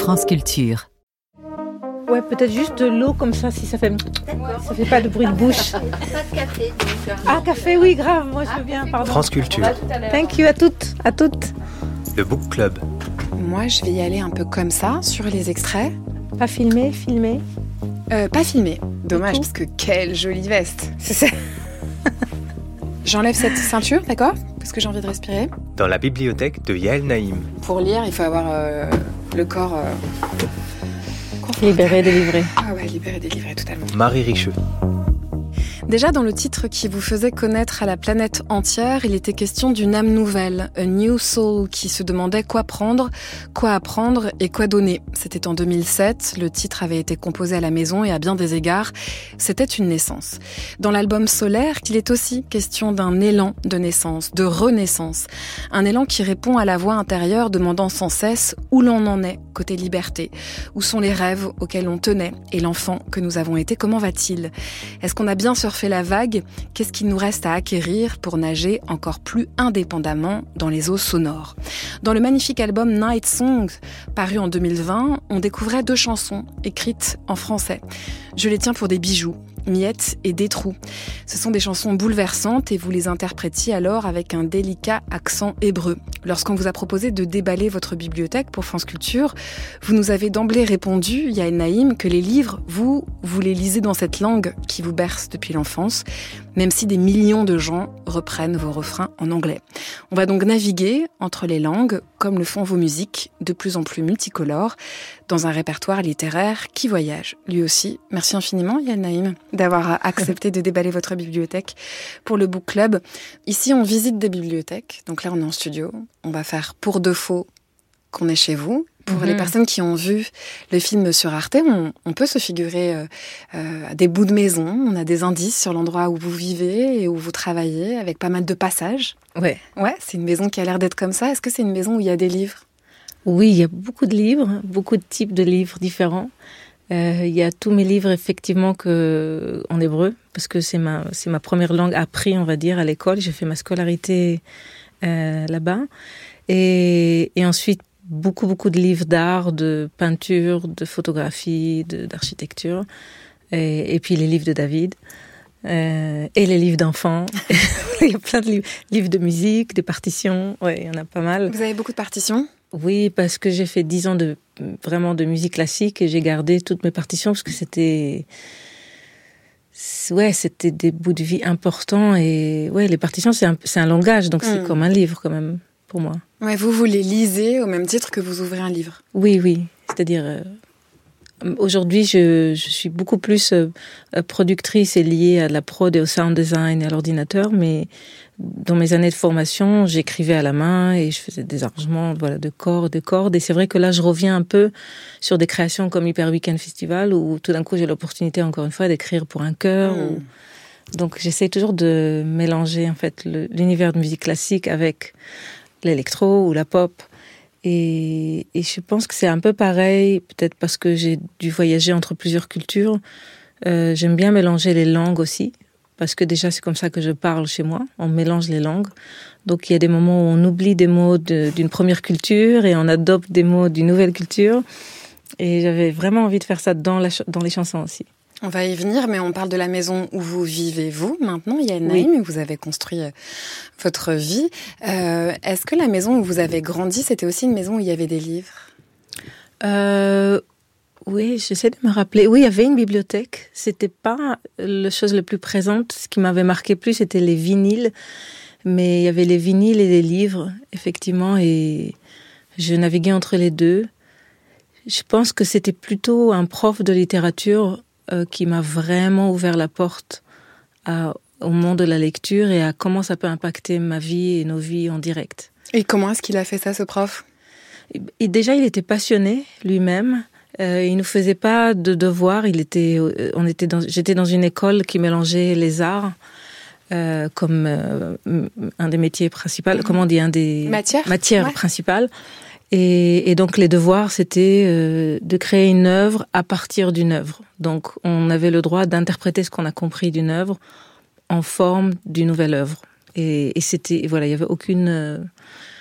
France Culture. Ouais, peut-être juste de l'eau comme ça, si ça fait... Ça fait pas de bruit de bouche. Pas de café, donc... Ah, café, oui, grave, moi je veux bien, pardon. France Culture. Thank you à toutes, à toutes. Le Book Club. Moi, je vais y aller un peu comme ça, sur les extraits. Pas filmé. Pas filmé. Dommage, parce que quelle jolie veste. C'est ça. J'enlève cette ceinture, d'accord ? Parce que j'ai envie de respirer. Dans la bibliothèque de Yael Naïm. Pour lire, il faut avoir le corps... Libéré, délivré. Ah ouais, libéré, délivré, totalement. Marie Richeux. Déjà, dans le titre qui vous faisait connaître à la planète entière, il était question d'une âme nouvelle, a new soul, qui se demandait quoi prendre, quoi apprendre et quoi donner. C'était en 2007, le titre avait été composé à la maison et à bien des égards, c'était une naissance. Dans l'album Solaire, qu'il est aussi question d'un élan de naissance, de renaissance. Un élan qui répond à la voix intérieure demandant sans cesse où l'on en est, côté liberté. Où sont les rêves auxquels on tenait et l'enfant que nous avons été, comment va-t-il ? Est-ce qu'on a bien surfé la vague ? Qu'est-ce qu'il nous reste à acquérir pour nager encore plus indépendamment dans les eaux sonores ? Dans le magnifique album Night Songs, paru en 2020, on découvrait 2 chansons écrites en français. Je les tiens pour des bijoux, Miettes et Des trous. Ce sont des chansons bouleversantes et vous les interprétiez alors avec un délicat accent hébreu. Lorsqu'on vous a proposé de déballer votre bibliothèque pour France Culture, vous nous avez d'emblée répondu, Yael Naïm, que les livres, vous les lisez dans cette langue qui vous berce depuis l'enfance, même si des millions de gens reprennent vos refrains en anglais. On va donc naviguer entre les langues, comme le font vos musiques, de plus en plus multicolores, dans un répertoire littéraire qui voyage. Lui aussi, merci infiniment, Yael Naïm, d'avoir accepté de déballer votre bibliothèque pour le Book Club. Ici, on visite des bibliothèques. Donc là, on est en studio. On va faire pour de faux qu'on est chez vous. Pour les personnes qui ont vu le film sur Arte, on peut se figurer des bouts de maison. On a des indices sur l'endroit où vous vivez et où vous travaillez, avec pas mal de passages. Ouais, c'est une maison qui a l'air d'être comme ça. Est-ce que c'est une maison où il y a des livres ? Oui, il y a beaucoup de livres, beaucoup de types de livres différents. Il y a tous mes livres effectivement en hébreu, parce que c'est ma première langue apprise, on va dire, à l'école. J'ai fait ma scolarité là-bas. Et ensuite, beaucoup de livres d'art, de peinture, de photographie, d'architecture. Et puis les livres de David. Et les livres d'enfants. Il y a plein de livres de musique, de partitions. Ouais, il y en a pas mal. Vous avez beaucoup de partitions ? Oui, parce que j'ai fait 10 ans vraiment de musique classique et j'ai gardé toutes mes partitions parce que c'était des bouts de vie importants et les partitions c'est un langage donc c'est comme un livre quand même pour moi. Ouais, vous les lisez au même titre que vous ouvrez un livre. Oui, c'est-à-dire aujourd'hui je suis beaucoup plus productrice et liée à la prod et au sound design et à l'ordinateur, mais dans mes années de formation, j'écrivais à la main et je faisais des arrangements de cordes. Et c'est vrai que là, je reviens un peu sur des créations comme Hyper Weekend Festival où tout d'un coup, j'ai l'opportunité, encore une fois, d'écrire pour un chœur. Donc, j'essaie toujours de mélanger, en fait, l'univers de musique classique avec l'électro ou la pop. Et je pense que c'est un peu pareil, peut-être parce que j'ai dû voyager entre plusieurs cultures. J'aime bien mélanger les langues aussi. Parce que déjà, c'est comme ça que je parle chez moi. On mélange les langues. Donc, il y a des moments où on oublie des mots d'une première culture et on adopte des mots d'une nouvelle culture. Et j'avais vraiment envie de faire ça dans les chansons aussi. On va y venir, mais on parle de la maison où vous vivez, vous, maintenant, Yael Naïm, où vous avez construit votre vie. Est-ce que la maison où vous avez grandi, c'était aussi une maison où il y avait des livres ? Oui, j'essaie de me rappeler. Oui, il y avait une bibliothèque. C'était pas la chose la plus présente. Ce qui m'avait marqué plus, c'était les vinyles. Mais il y avait les vinyles et les livres, effectivement. Et je naviguais entre les deux. Je pense que c'était plutôt un prof de littérature qui m'a vraiment ouvert la porte au monde de la lecture et à comment ça peut impacter ma vie et nos vies en direct. Et comment est-ce qu'il a fait ça, ce prof ? Déjà, il était passionné lui-même. Il nous faisait pas de devoirs. J'étais dans une école qui mélangeait les arts comme un des métiers principaux. Comment on dit, un des matières principales. Et donc les devoirs, c'était de créer une œuvre à partir d'une œuvre. Donc on avait le droit d'interpréter ce qu'on a compris d'une œuvre en forme d'une nouvelle œuvre. Et c'était il y avait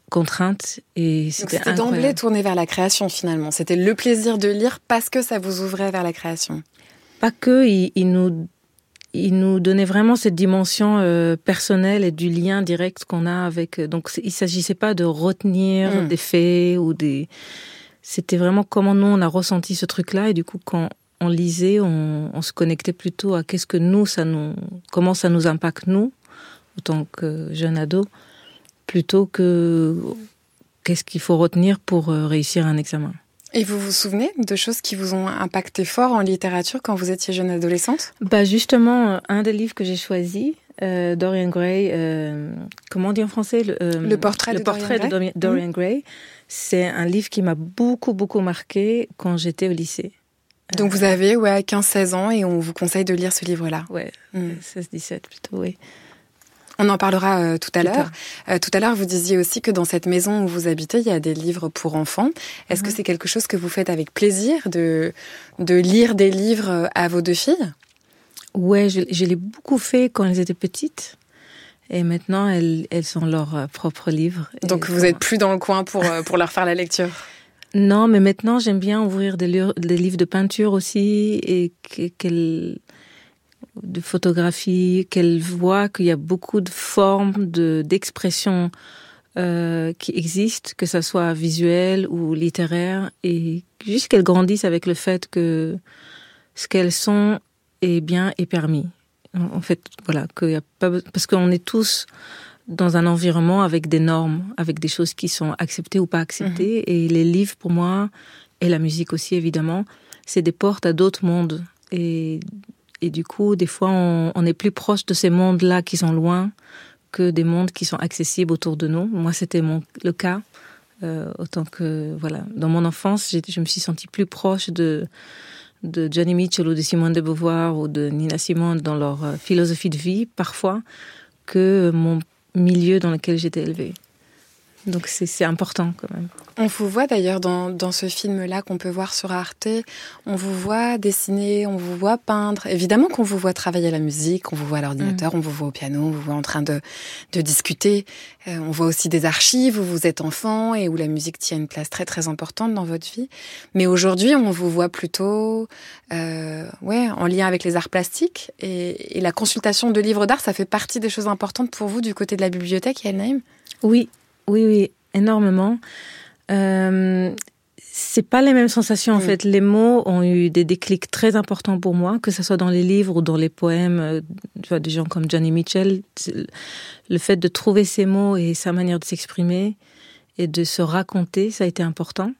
contrainte et c'était Donc c'était d'emblée incroyable. tourné vers la création finalement. C'était le plaisir de lire parce que ça vous ouvrait vers la création. Pas que, il nous donnait vraiment cette dimension personnelle et du lien direct qu'on a avec. Donc il s'agissait pas de retenir des faits ou des. C'était vraiment comment nous on a ressenti ce truc-là et du coup quand on lisait, on se connectait plutôt à qu'est-ce que comment ça nous impacte nous, en tant que jeune ado, plutôt que qu'est-ce qu'il faut retenir pour réussir un examen. Et vous vous souvenez de choses qui vous ont impacté fort en littérature quand vous étiez jeune adolescente ? Bah justement, un des livres que j'ai choisi, Dorian Gray, comment on dit en français Le portrait de Dorian Gray, c'est un livre qui m'a beaucoup, beaucoup marqué quand j'étais au lycée. Donc vous avez 15-16 ans et on vous conseille de lire ce livre-là. Ouais, 16-17 plutôt, oui. On en parlera tout à l'heure. Tout à l'heure, vous disiez aussi que dans cette maison où vous habitez, il y a des livres pour enfants. Est-ce que c'est quelque chose que vous faites avec plaisir de lire des livres à vos 2 filles ? Ouais, je l'ai beaucoup fait quand elles étaient petites. Et maintenant, elles ont leurs propres livres. Donc vous n'êtes plus dans le coin pour leur faire la lecture ? Non, mais maintenant, j'aime bien ouvrir des livres de peinture aussi et de photographie, qu'elle voit qu'il y a beaucoup de formes d'expression qui existent, que ça soit visuel ou littéraire, et juste qu'elles grandissent avec le fait que ce qu'elles sont est bien et permis. En fait, voilà, qu'il y a pas, parce qu'on est tous dans un environnement avec des normes, avec des choses qui sont acceptées ou pas acceptées, et les livres pour moi, et la musique aussi évidemment, c'est des portes à d'autres mondes, et du coup, des fois, on est plus proche de ces mondes-là qui sont loin que des mondes qui sont accessibles autour de nous. Moi, c'était le cas. Autant que, voilà, dans mon enfance, je me suis sentie plus proche de Johnny Mitchell ou de Simone de Beauvoir ou de Nina Simone dans leur philosophie de vie, parfois, que mon milieu dans lequel j'étais élevée. Donc c'est important quand même. On vous voit d'ailleurs dans ce film-là qu'on peut voir sur Arte, on vous voit dessiner, on vous voit peindre. Évidemment qu'on vous voit travailler à la musique, on vous voit à l'ordinateur, on vous voit au piano, on vous voit en train de discuter. On voit aussi des archives où vous êtes enfant et où la musique tient une place très très importante dans votre vie. Mais aujourd'hui, on vous voit plutôt en lien avec les arts plastiques. Et la consultation de livres d'art, ça fait partie des choses importantes pour vous du côté de la bibliothèque, Yael Naïm ? Oui, énormément. C'est pas les mêmes sensations en fait. Les mots ont eu des déclics très importants pour moi, que ce soit dans les livres ou dans les poèmes. Tu vois, des gens comme Johnny Mitchell, le fait de trouver ses mots et sa manière de s'exprimer et de se raconter, ça a été important.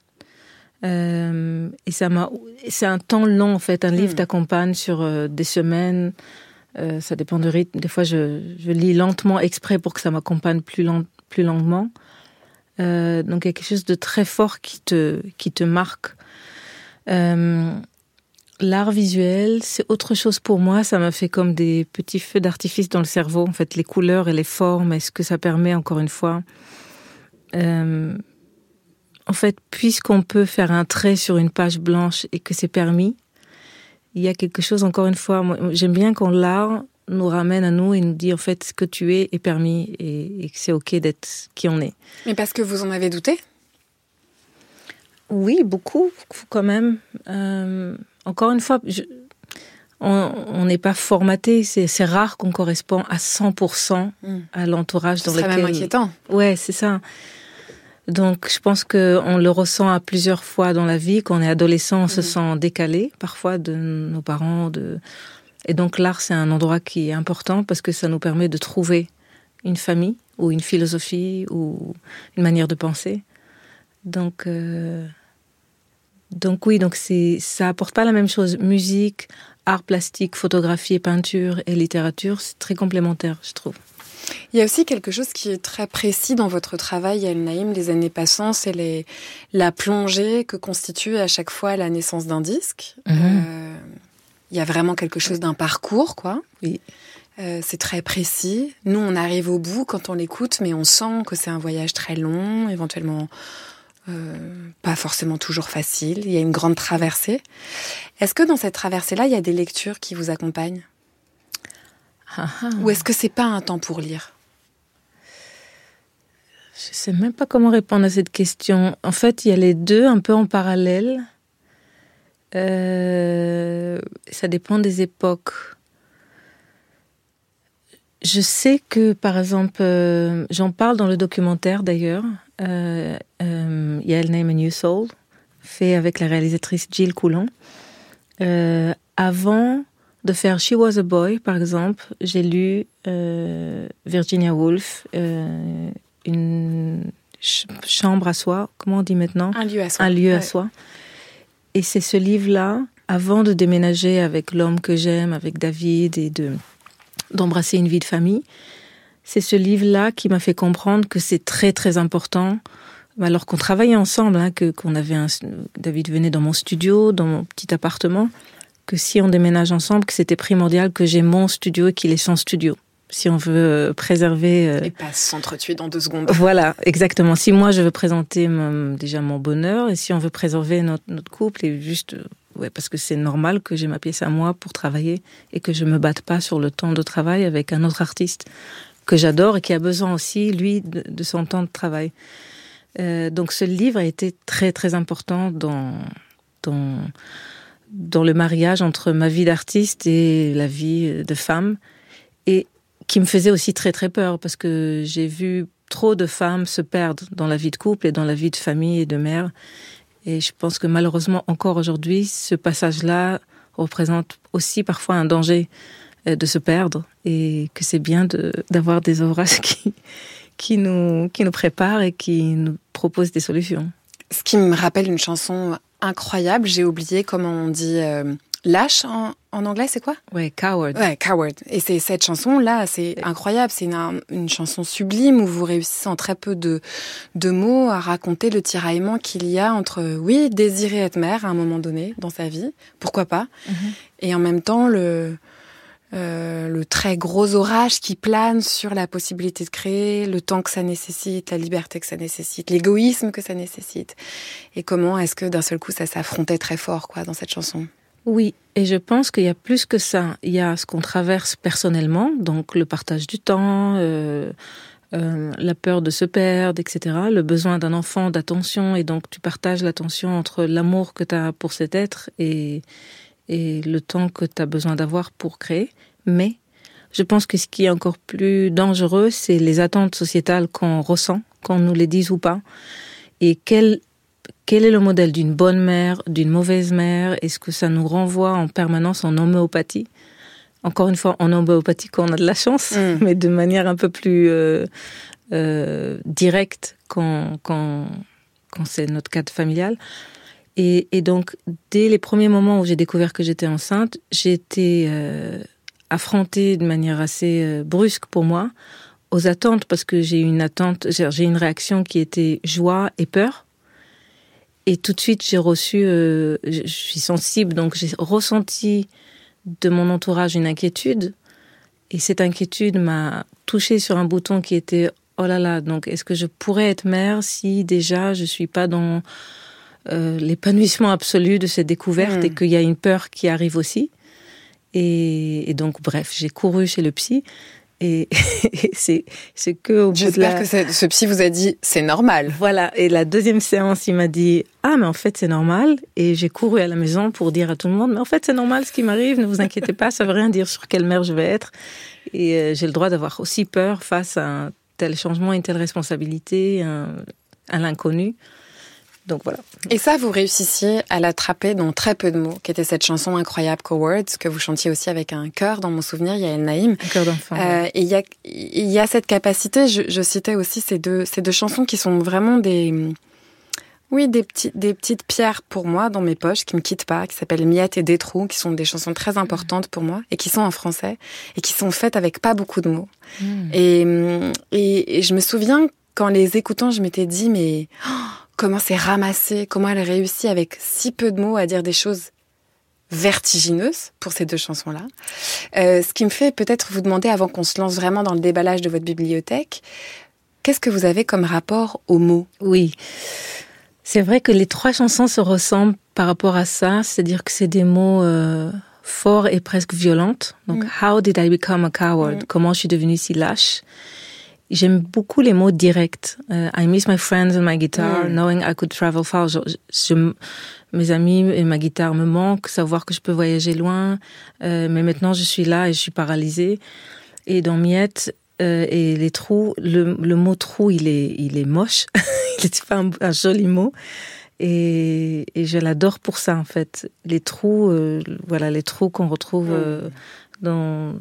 Et c'est un temps long en fait. Un livre t'accompagne sur des semaines. Ça dépend du rythme. Des fois, je lis lentement exprès pour que ça m'accompagne plus longuement. Donc il y a quelque chose de très fort qui te marque. L'art visuel, c'est autre chose pour moi. Ça m'a fait comme des petits feux d'artifice dans le cerveau. En fait, les couleurs et les formes, est-ce que ça permet, encore une fois... En fait, puisqu'on peut faire un trait sur une page blanche et que c'est permis, il y a quelque chose, encore une fois, moi, j'aime bien quand l'art nous ramène à nous et nous dit en fait ce que tu es est permis et que c'est ok d'être qui on est. Mais parce que vous en avez douté ? Oui, beaucoup quand même. Encore une fois, on n'est pas formaté. C'est rare qu'on correspond à 100% à l'entourage dans lequel... Ce serait même inquiétant. Ouais, c'est ça. Donc, je pense qu'on le ressent à plusieurs fois dans la vie. Quand on est adolescent, on se sent décalé parfois de nos parents. Et donc, l'art, c'est un endroit qui est important parce que ça nous permet de trouver une famille ou une philosophie ou une manière de penser. Donc oui, ça apporte pas la même chose. Musique, art plastique, photographie, peinture et littérature, c'est très complémentaire, je trouve. Il y a aussi quelque chose qui est très précis dans votre travail, Yael Naïm, les années passant, c'est la plongée que constitue à chaque fois la naissance d'un disque. Il y a vraiment quelque chose d'un parcours, quoi. Oui. C'est très précis. Nous, on arrive au bout quand on l'écoute, mais on sent que c'est un voyage très long, éventuellement pas forcément toujours facile. Il y a une grande traversée. Est-ce que dans cette traversée-là, il y a des lectures qui vous accompagnent ? Ou est-ce que c'est pas un temps pour lire ? Je sais même pas comment répondre à cette question. En fait, il y a les deux un peu en parallèle. Ça dépend des époques. Je sais que, par exemple, j'en parle dans le documentaire d'ailleurs, Yael Naïm, A New Soul, fait avec la réalisatrice Jill Coulon. Avant de faire She Was a Boy, par exemple, j'ai lu Virginia Woolf, une chambre à soi, comment on dit maintenant ? Un lieu à soi. Un lieu à soi. Et c'est ce livre-là, avant de déménager avec l'homme que j'aime, avec David, et d'embrasser une vie de famille, c'est ce livre-là qui m'a fait comprendre que c'est très très important. Alors qu'on travaillait ensemble, David venait dans mon studio, dans mon petit appartement, que si on déménage ensemble, que c'était primordial que j'ai mon studio et qu'il ait son studio. Si on veut préserver... Et pas s'entretuer dans 2 secondes. Voilà, exactement. Si moi, je veux présenter déjà mon bonheur, et si on veut préserver notre couple, et juste... parce que c'est normal que j'ai ma pièce à moi pour travailler, et que je me batte pas sur le temps de travail avec un autre artiste que j'adore, et qui a besoin aussi, lui, de son temps de travail. Donc ce livre a été très, très important dans le mariage entre ma vie d'artiste et la vie de femme, et qui me faisait aussi très très peur, parce que j'ai vu trop de femmes se perdre dans la vie de couple et dans la vie de famille et de mère. Et je pense que malheureusement, encore aujourd'hui, ce passage-là représente aussi parfois un danger de se perdre, et que c'est bien d'avoir des ouvrages qui nous préparent et qui nous proposent des solutions. Ce qui me rappelle une chanson incroyable, j'ai oublié comment on dit... lâche en anglais, c'est quoi ? Ouais, Coward. Ouais, Coward. Et c'est cette chanson-là, c'est incroyable. C'est une chanson sublime où vous réussissez en très peu de mots à raconter le tiraillement qu'il y a entre, oui, désirer être mère à un moment donné dans sa vie, pourquoi pas, et en même temps le très gros orage qui plane sur la possibilité de créer, le temps que ça nécessite, la liberté que ça nécessite, l'égoïsme que ça nécessite. Et comment est-ce que d'un seul coup ça s'affrontait très fort, quoi, dans cette chanson ? Oui, et je pense qu'il y a plus que ça. Il y a ce qu'on traverse personnellement, donc le partage du temps, la peur de se perdre, etc. Le besoin d'un enfant d'attention, et donc tu partages l'attention entre l'amour que tu as pour cet être et le temps que tu as besoin d'avoir pour créer. Mais je pense que ce qui est encore plus dangereux, c'est les attentes sociétales qu'on ressent, qu'on nous les dise ou pas. Et quel est le modèle d'une bonne mère, d'une mauvaise mère ? Est-ce que ça nous renvoie en permanence en homéopathie ? Encore une fois, en homéopathie quand on a de la chance, mais de manière un peu plus directe quand c'est notre cadre familial. Et donc, dès les premiers moments où j'ai découvert que j'étais enceinte, j'ai été affrontée de manière assez brusque pour moi aux attentes, parce que j'ai une réaction qui était joie et peur. Et tout de suite, j'ai reçu, je suis sensible, donc j'ai ressenti de mon entourage une inquiétude. Et cette inquiétude m'a touchée sur un bouton qui était, oh là là, donc est-ce que je pourrais être mère si déjà je suis pas dans l'épanouissement absolu de cette découverte, et qu'il y a une peur qui arrive aussi. Et donc, bref, j'ai couru chez le psy. Et c'est que au bout J'espère que ce psy vous a dit c'est normal. Voilà. Et la deuxième séance, il m'a dit mais en fait c'est normal. Et j'ai couru à la maison pour dire à tout le monde, mais en fait c'est normal ce qui m'arrive, ne vous inquiétez pas, ça veut rien dire sur quelle mère je vais être. Et j'ai le droit d'avoir aussi peur face à un tel changement, une telle responsabilité, à l'inconnu. Donc voilà. Et ça, vous réussissiez à l'attraper dans très peu de mots, qui était cette chanson incroyable Cowards, que vous chantiez aussi avec un chœur, dans mon souvenir, Yael Naïm. Un chœur d'enfant. Ouais. Et il y a cette capacité, je citais aussi ces deux chansons qui sont vraiment des petites pierres pour moi dans mes poches, qui me quittent pas, qui s'appellent Miette et Détrou, qui sont des chansons très importantes pour moi, et qui sont en français, et qui sont faites avec pas beaucoup de mots. Et je me souviens, qu'en les écoutant, je m'étais dit, mais comment c'est ramassé, comment elle réussit avec si peu de mots à dire des choses vertigineuses pour ces deux chansons-là. Ce qui me fait peut-être vous demander, avant qu'on se lance vraiment dans le déballage de votre bibliothèque, qu'est-ce que vous avez comme rapport aux mots ? Oui, c'est vrai que les 3 chansons se ressemblent par rapport à ça, c'est-à-dire que c'est des mots forts et presque violentes. Donc, How did I become a coward ? Comment je suis devenue si lâche ? j'aime beaucoup les mots directs. I miss my friends and my guitar, knowing I could travel far. Mes amis et ma guitare me manquent, savoir que je peux voyager loin. Mais maintenant, je suis là et je suis paralysée. Et dans Miette et les trous, le mot trou, il est moche. Il n'est pas un joli mot. Et je l'adore pour ça, en fait. Les trous, les trous qu'on retrouve dans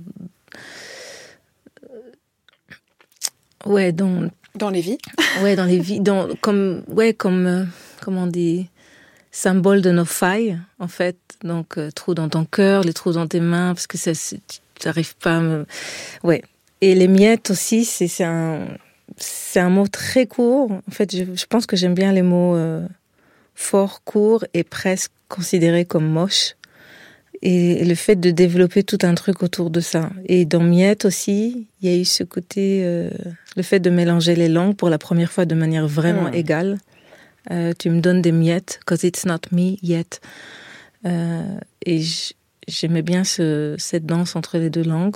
les vies. Ouais, dans les vies, comme comment on dit, symbole de nos failles, en fait. Donc, trous dans ton cœur, les trous dans tes mains, parce que ça, j'arrive pas à me... Ouais. Et les miettes aussi, c'est un mot très court. En fait, je pense que j'aime bien les mots forts, courts et presque considérés comme moches. Et le fait de développer tout un truc autour de ça. Et dans Miette aussi, il y a eu ce côté, le fait de mélanger les langues pour la première fois de manière vraiment égale. Tu me donnes des miettes, 'cause it's not me yet. Et j'aimais bien cette danse entre les deux langues.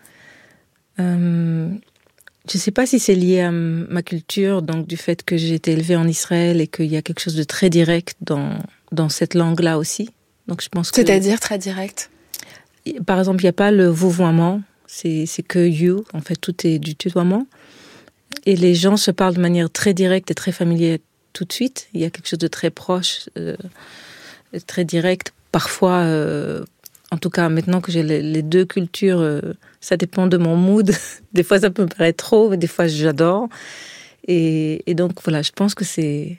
Je sais pas si c'est lié à ma culture, donc du fait que j'ai été élevée en Israël et qu'il y a quelque chose de très direct dans cette langue-là aussi. Donc je pense que... C'est-à-dire très direct. Par exemple, il n'y a pas le vouvoiement, c'est que you, en fait tout est du tutoiement. Et les gens se parlent de manière très directe et très familière tout de suite. Il y a quelque chose de très proche, très direct. Parfois, en tout cas maintenant que j'ai les deux cultures, ça dépend de mon mood. Des fois ça peut me paraître trop, mais des fois j'adore. Et donc voilà, je pense que c'est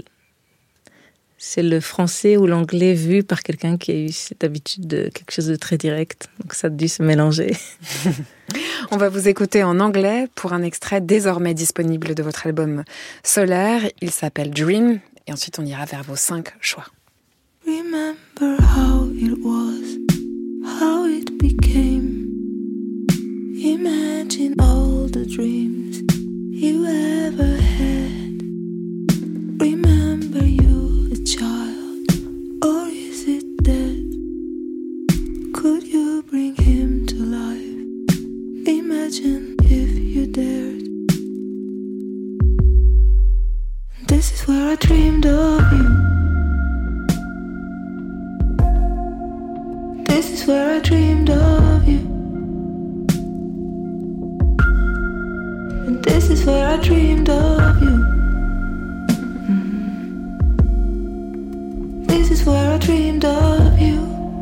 le français ou l'anglais vu par quelqu'un qui a eu cette habitude de quelque chose de très direct. Donc ça a dû se mélanger. On va vous écouter en anglais pour un extrait désormais disponible de votre album Solaire. Il s'appelle Dream. Et ensuite, on ira vers vos 5 choix. Remember how it was, how it became. Imagine all the dreams you ever had. Remember you a child, or is it dead? Could you bring him to life? Imagine if you dared. This is where I dreamed of you. This is where I dreamed of you. And this is where I dreamed of you. This is where I dreamed of you.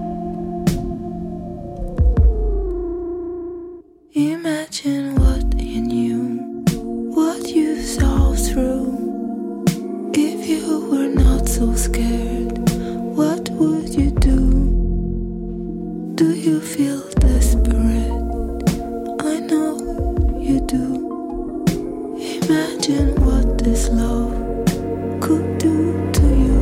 Imagine what you knew, what you saw through. If you were not so scared, what would you do? Do you feel desperate? I know you do. Imagine what this love could do to you.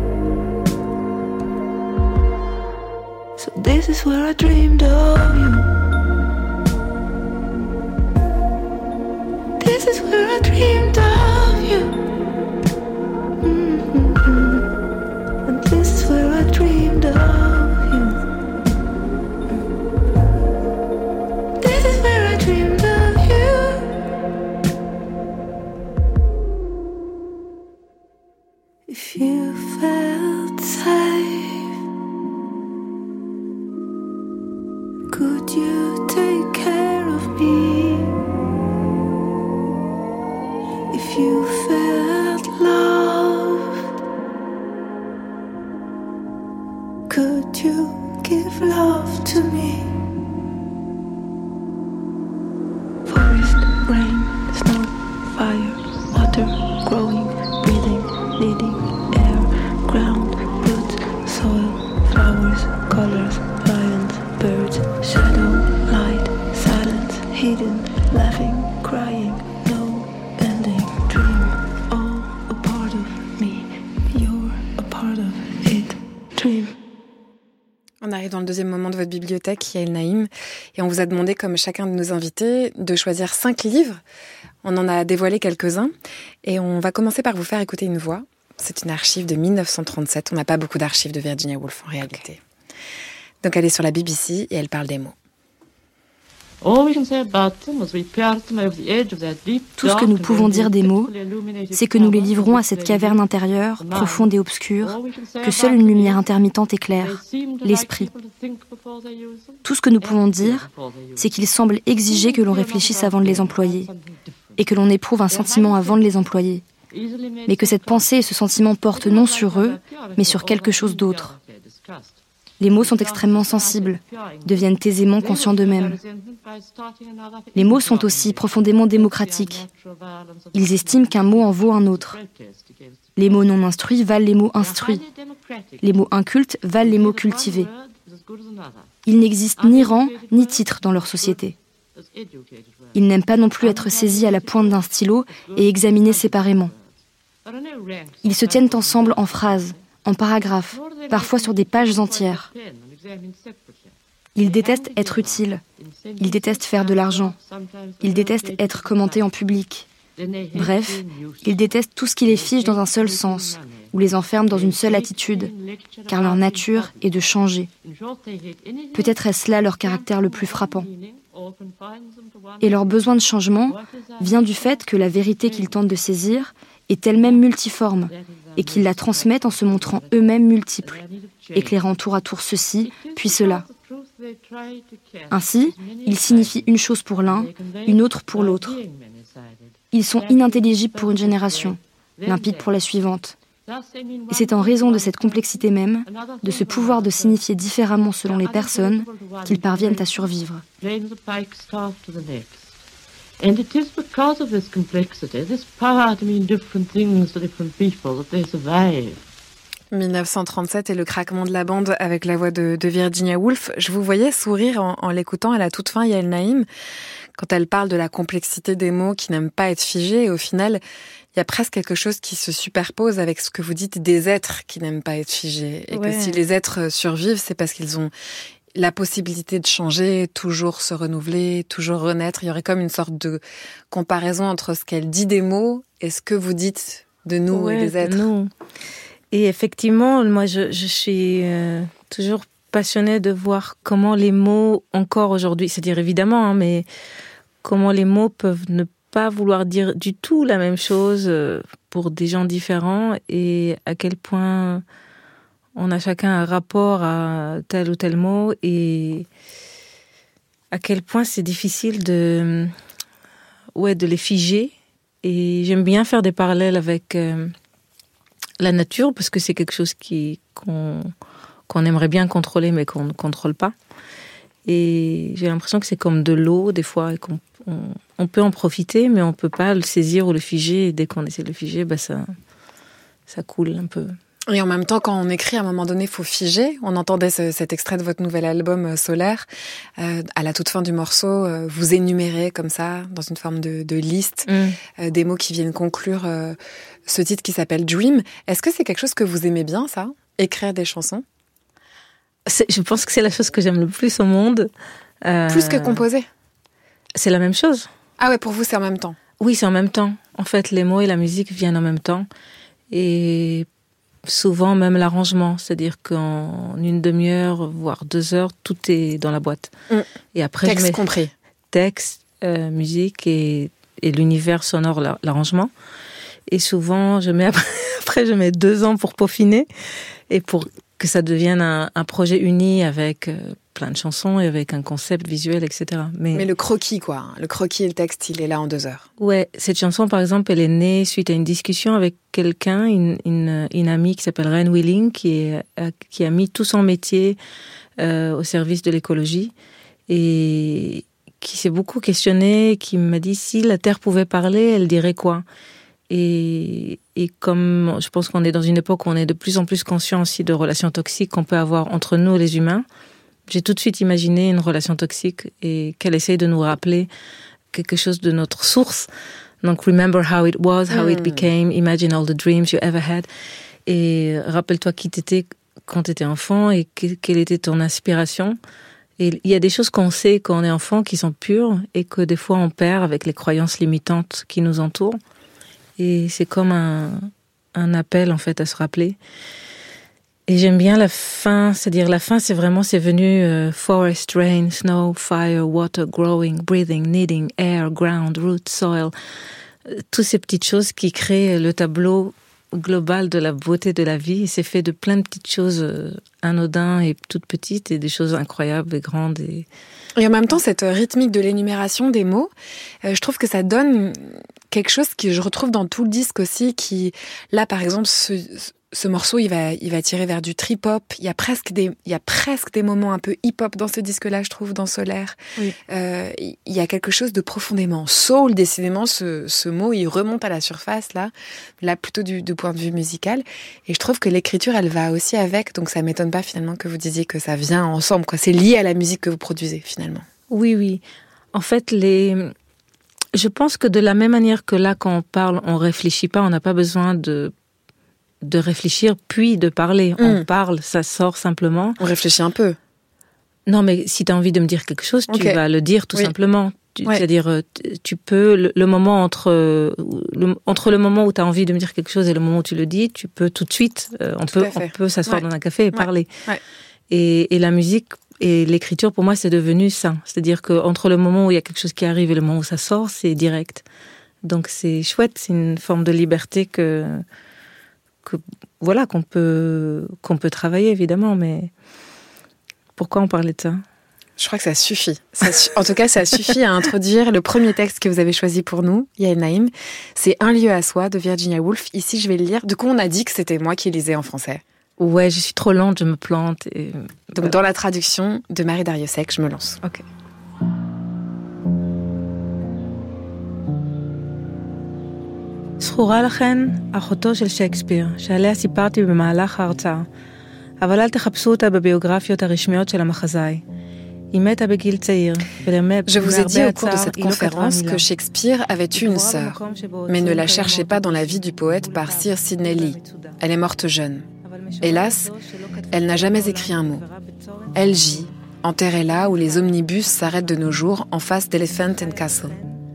So this is where I dreamed of you. This is where I dreamed of you. And this is where I dreamed of you. This is where I dreamed of you. If you felt safe, could you take care of me? If you felt loved, could you give love to me? Forest, rain, snow, fire, water, growing, breathing, needing air, ground, roots, soil, flowers, colors, lions, birds, shadow, light, silence, hidden, laughing, crying, no ending, dream, all a part of me, you're a part of it, dream. On arrive dans le deuxième moment de votre bibliothèque, Yael Naïm, et on vous a demandé, comme chacun de nos invités, de choisir 5 livres. On en a dévoilé quelques-uns, et on va commencer par vous faire écouter une voix. C'est une archive de 1937. On n'a pas beaucoup d'archives de Virginia Woolf en réalité. Donc elle est sur la BBC et elle parle des mots. Tout ce que nous pouvons dire des mots, c'est que nous les livrons à cette caverne intérieure, profonde et obscure, que seule une lumière intermittente éclaire, l'esprit. Tout ce que nous pouvons dire, c'est qu'il semble exiger que l'on réfléchisse avant de les employer, et que l'on éprouve un sentiment avant de les employer, mais que cette pensée et ce sentiment portent non sur eux, mais sur quelque chose d'autre. Les mots sont extrêmement sensibles, deviennent aisément conscients d'eux-mêmes. Les mots sont aussi profondément démocratiques. Ils estiment qu'un mot en vaut un autre. Les mots non instruits valent les mots instruits. Les mots incultes valent les mots cultivés. Il n'existe ni rang ni titre dans leur société. Ils n'aiment pas non plus être saisis à la pointe d'un stylo et examinés séparément. Ils se tiennent ensemble en phrases, en paragraphes, parfois sur des pages entières. Ils détestent être utiles. Ils détestent faire de l'argent. Ils détestent être commentés en public. Bref, ils détestent tout ce qui les fige dans un seul sens, ou les enferme dans une seule attitude, car leur nature est de changer. Peut-être est-ce là leur caractère le plus frappant. Et leur besoin de changement vient du fait que la vérité qu'ils tentent de saisir est elle-même multiforme, et qu'ils la transmettent en se montrant eux-mêmes multiples, éclairant tour à tour ceci, puis cela. Ainsi, ils signifient une chose pour l'un, une autre pour l'autre. Ils sont inintelligibles pour une génération, limpides pour la suivante. Et c'est en raison de cette complexité même, de ce pouvoir de signifier différemment selon les personnes, qu'ils parviennent à survivre. And it is because of this complexity, this power to mean different things to different people, that they survive. 1937 et le craquement de la bande avec la voix de Virginia Woolf. Je vous voyais sourire en l'écoutant à la toute fin, Yael Naïm, quand elle parle de la complexité des mots qui n'aiment pas être figés. Et au final, il y a presque quelque chose qui se superpose avec ce que vous dites des êtres qui n'aiment pas être figés. Et que si les êtres survivent, c'est parce qu'ils ont la possibilité de changer, toujours se renouveler, toujours renaître. Il y aurait comme une sorte de comparaison entre ce qu'elle dit des mots et ce que vous dites de nous et des êtres. Nous. Et effectivement, moi, je suis toujours passionnée de voir comment les mots, encore aujourd'hui, c'est-à-dire évidemment, mais comment les mots peuvent ne pas vouloir dire du tout la même chose pour des gens différents, et à quel point on a chacun un rapport à tel ou tel mot, et à quel point c'est difficile de les figer. Et j'aime bien faire des parallèles avec la nature, parce que c'est quelque chose qu'on aimerait bien contrôler, mais qu'on ne contrôle pas. Et j'ai l'impression que c'est comme de l'eau, des fois, et on peut en profiter, mais on ne peut pas le saisir ou le figer. Et dès qu'on essaie de le figer, ça coule un peu. Et en même temps, quand on écrit, à un moment donné, il faut figer. On entendait cet extrait de votre nouvel album Solaire. À la toute fin du morceau, vous énumérez comme ça, dans une forme de liste, des mots qui viennent conclure ce titre qui s'appelle Dream. Est-ce que c'est quelque chose que vous aimez bien, ça ? Écrire des chansons ? Je pense que c'est la chose que j'aime le plus au monde. Plus que composer ? C'est la même chose. Ah ouais, pour vous, c'est en même temps ? Oui, c'est en même temps. En fait, les mots et la musique viennent en même temps. Et souvent même l'arrangement, c'est-à-dire qu'en une demi-heure, voire 2 heures, tout est dans la boîte. Et après, texte compris. Texte, musique et l'univers sonore, l'arrangement. Et souvent, je mets 2 ans pour peaufiner et pour que ça devienne un projet uni avec plein de chansons et avec un concept visuel, etc. Mais le croquis, quoi. Le croquis et le texte, il est là en 2 heures. Ouais, cette chanson, par exemple, elle est née suite à une discussion avec quelqu'un, une amie qui s'appelle Ren Willing, qui a mis tout son métier au service de l'écologie et qui s'est beaucoup questionnée, qui m'a dit si la Terre pouvait parler, elle dirait quoi ? Et comme je pense qu'on est dans une époque où on est de plus en plus conscient aussi de relations toxiques qu'on peut avoir entre nous les humains, j'ai tout de suite imaginé une relation toxique et qu'elle essaye de nous rappeler quelque chose de notre source. Donc, remember how it was, how it became, imagine all the dreams you ever had. Et rappelle-toi qui t'étais quand t'étais enfant et quelle était ton inspiration. Et il y a des choses qu'on sait quand on est enfant qui sont pures et que des fois on perd avec les croyances limitantes qui nous entourent. Et c'est comme un appel, en fait, à se rappeler. Et j'aime bien la fin, c'est-à-dire la fin, c'est venu forest, rain, snow, fire, water, growing, breathing, needing, air, ground, root, soil. Toutes ces petites choses qui créent le tableau global de la beauté de la vie. Et c'est fait de plein de petites choses anodines et toutes petites et des choses incroyables et grandes. Et en même temps, cette rythmique de l'énumération des mots, je trouve que ça donne quelque chose que je retrouve dans tout le disque aussi, qui, là, par exemple, ce morceau, il va tirer vers du trip-hop. Il y a presque des moments un peu hip-hop dans ce disque-là, je trouve, dans Solaire. Oui. Il y a quelque chose de profondément soul. Décidément, ce mot, il remonte à la surface, là plutôt du point de vue musical. Et je trouve que l'écriture, elle va aussi avec. Donc, ça m'étonne pas, finalement, que vous disiez que ça vient ensemble, quoi. C'est lié à la musique que vous produisez, finalement. Oui. En fait, je pense que de la même manière que là, quand on parle, on réfléchit pas, on n'a pas besoin de réfléchir puis de parler. On parle, ça sort simplement. On réfléchit un peu. Non, mais si tu as envie de me dire quelque chose, tu vas le dire tout simplement. C'est-à-dire, tu peux, le moment entre le moment où tu as envie de me dire quelque chose et le moment où tu le dis, tu peux tout de suite, on peut s'asseoir dans un café et parler. Ouais. Et la musique et l'écriture, pour moi, c'est devenu ça. C'est-à-dire qu'entre le moment où il y a quelque chose qui arrive et le moment où ça sort, c'est direct. Donc c'est chouette, c'est une forme de liberté qu'on peut travailler, évidemment, mais pourquoi on parlait de ça ? Je crois que ça suffit. En tout cas, ça suffit à introduire le premier texte que vous avez choisi pour nous, Yael Naïm. C'est Un lieu à soi de Virginia Woolf. Ici, je vais le lire. Du coup, on a dit que c'était moi qui lisais en français. Ouais, je suis trop lente, je me plante. Donc, dans la traduction de Marie Darrieussecq, je me lance. Ok. זכורה לכן אחותו של שייקספיר, שעליה סיפרתי במהלך ההרצאה, אבל אל תחפשו אותה בביוגרפיות הרשמיות של המחזאי. היא מתה בגיל צעיר, Je vous ai dit au cours de cette conférence que Shakespeare avait eu une sœur, mais ne la cherchez pas dans la vie du poète par Sir Sidney Lee. Elle est morte jeune. Hélas, elle n'a jamais écrit un mot. Elle gît, enterrée là où les omnibus s'arrêtent de nos jours en face d'Elephant and Castle.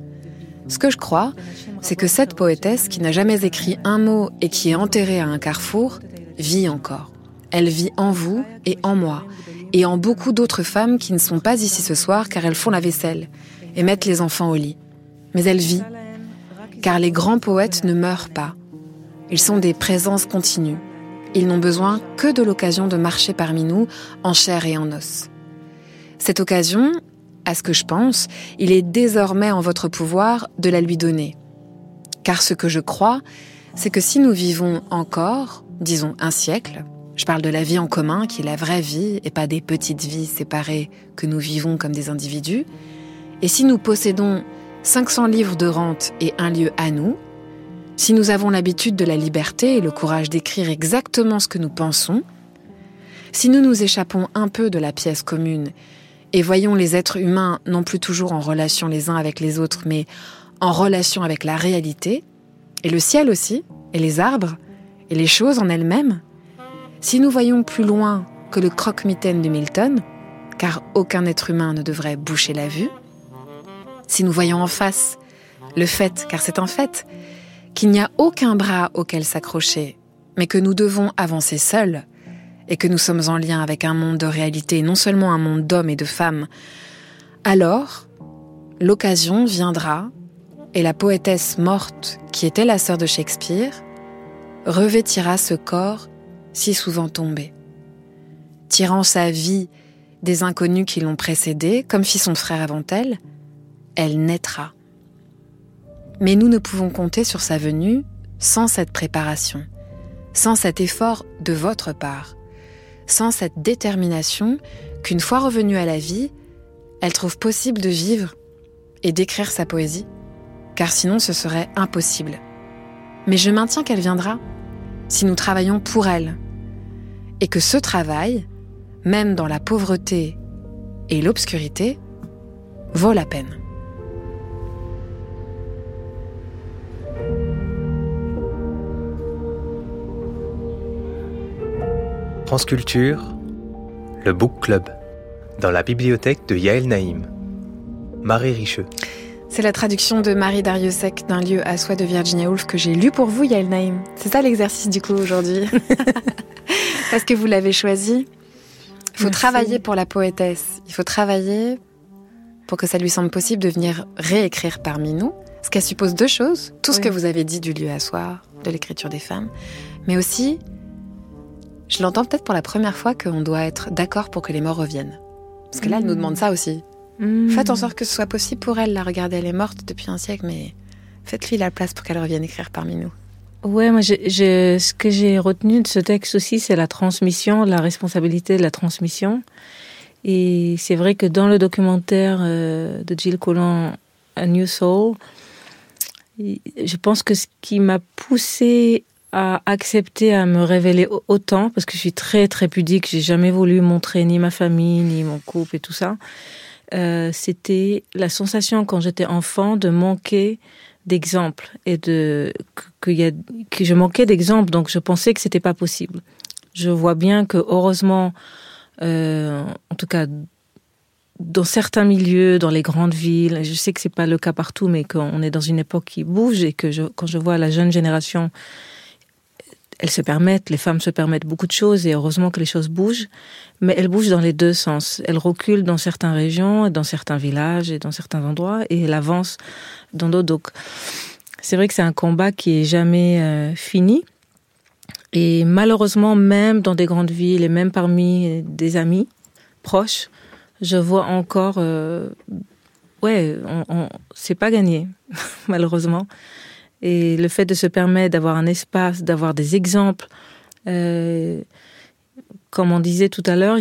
Ce que je crois, c'est que cette poétesse qui n'a jamais écrit un mot et qui est enterrée à un carrefour, vit encore. Elle vit en vous et en moi, et en beaucoup d'autres femmes qui ne sont pas ici ce soir car elles font la vaisselle et mettent les enfants au lit. Mais elle vit, car les grands poètes ne meurent pas. Ils sont des présences continues. Ils n'ont besoin que de l'occasion de marcher parmi nous en chair et en os. Cette occasion, à ce que je pense, il est désormais en votre pouvoir de la lui donner. Car ce que je crois, c'est que si nous vivons encore, disons un siècle, je parle de la vie en commun, qui est la vraie vie, et pas des petites vies séparées que nous vivons comme des individus, et si nous possédons 500 livres de rente et un lieu à nous, si nous avons l'habitude de la liberté et le courage d'écrire exactement ce que nous pensons, si nous nous échappons un peu de la pièce commune et voyons les êtres humains non plus toujours en relation les uns avec les autres, mais en relation avec la réalité, et le ciel aussi, et les arbres, et les choses en elles-mêmes, si nous voyons plus loin que le croque-mitaine de Milton, car aucun être humain ne devrait boucher la vue, si nous voyons en face le fait, car c'est un fait, qu'il n'y a aucun bras auquel s'accrocher, mais que nous devons avancer seuls, et que nous sommes en lien avec un monde de réalité, non seulement un monde d'hommes et de femmes, alors l'occasion viendra, et la poétesse morte, qui était la sœur de Shakespeare, revêtira ce corps si souvent tombé. Tirant sa vie des inconnus qui l'ont précédée, comme fit son frère avant elle, elle naîtra. Mais nous ne pouvons compter sur sa venue sans cette préparation, sans cet effort de votre part, sans cette détermination qu'une fois revenue à la vie, elle trouve possible de vivre et d'écrire sa poésie, car sinon ce serait impossible. Mais je maintiens qu'elle viendra, si nous travaillons pour elle, et que ce travail, même dans la pauvreté et l'obscurité, vaut la peine. France Culture, le Book Club, dans la bibliothèque de Yael Naïm. Marie Richeux. C'est la traduction de Marie Darrieussecq d'Un lieu à soi de Virginia Woolf que j'ai lu pour vous, Yael Naïm. C'est ça l'exercice du coup aujourd'hui. Parce que vous l'avez choisi. Il faut Merci. travailler pour la poétesse. Il faut travailler pour que ça lui semble possible de venir réécrire parmi nous. Ce qui suppose deux choses. Tout ce Oui. que vous avez dit du lieu à soir, de l'écriture des femmes. Mais aussi, je l'entends peut-être pour la première fois qu'on doit être d'accord pour que les morts reviennent. Parce que là, elle nous demande ça aussi. Faites en sorte que ce soit possible pour elle. La regarder, elle est morte depuis un siècle, mais faites-lui la place pour qu'elle revienne écrire parmi nous. Ouais, moi, ce que j'ai retenu de ce texte aussi, c'est la transmission, la responsabilité de la transmission. Et c'est vrai que dans le documentaire de Jill Collins, A New Soul, je pense que ce qui m'a poussée à accepter à me révéler autant, parce que je suis très très pudique, j'ai jamais voulu montrer ni ma famille, ni mon couple et tout ça, c'était la sensation quand j'étais enfant de manquer d'exemples et que je manquais d'exemples, donc je pensais que c'était pas possible. Je vois bien que heureusement, en tout cas dans certains milieux, dans les grandes villes, je sais que c'est pas le cas partout, mais qu'on est dans une époque qui bouge et que quand je vois la jeune génération, les femmes se permettent beaucoup de choses et heureusement que les choses bougent, mais elles bougent dans les deux sens. Elles reculent dans certaines régions, dans certains villages et dans certains endroits et elles avancent dans d'autres. Donc, c'est vrai que c'est un combat qui est jamais fini. Et malheureusement, même dans des grandes villes et même parmi des amis proches, je vois encore, c'est pas gagné, malheureusement. Et le fait de se permettre d'avoir un espace, d'avoir des exemples, comme on disait tout à l'heure,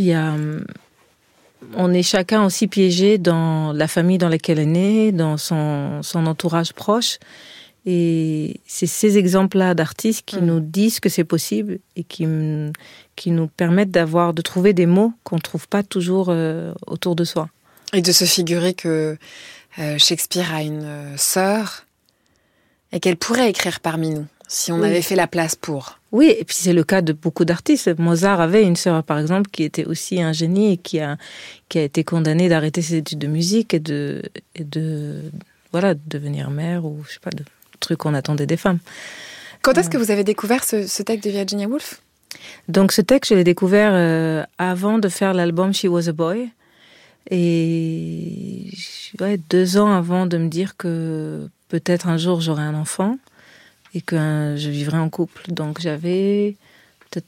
on est chacun aussi piégé dans la famille dans laquelle on est né, dans son entourage proche. Et c'est ces exemples-là d'artistes qui nous disent que c'est possible et qui nous permettent de trouver des mots qu'on ne trouve pas toujours autour de soi. Et de se figurer que Shakespeare a une sœur et qu'elle pourrait écrire parmi nous, si on avait fait la place pour. Oui, et puis c'est le cas de beaucoup d'artistes. Mozart avait une sœur, par exemple, qui était aussi un génie et qui a été condamnée d'arrêter ses études de musique et de devenir mère ou je sais pas, de trucs qu'on attendait des femmes. Quand est-ce que vous avez découvert ce texte de Virginia Woolf ? Donc ce texte, je l'ai découvert avant de faire l'album She Was a Boy. Et 2 ans avant de me dire que peut-être un jour j'aurai un enfant et que je vivrai en couple. Donc j'avais peut-être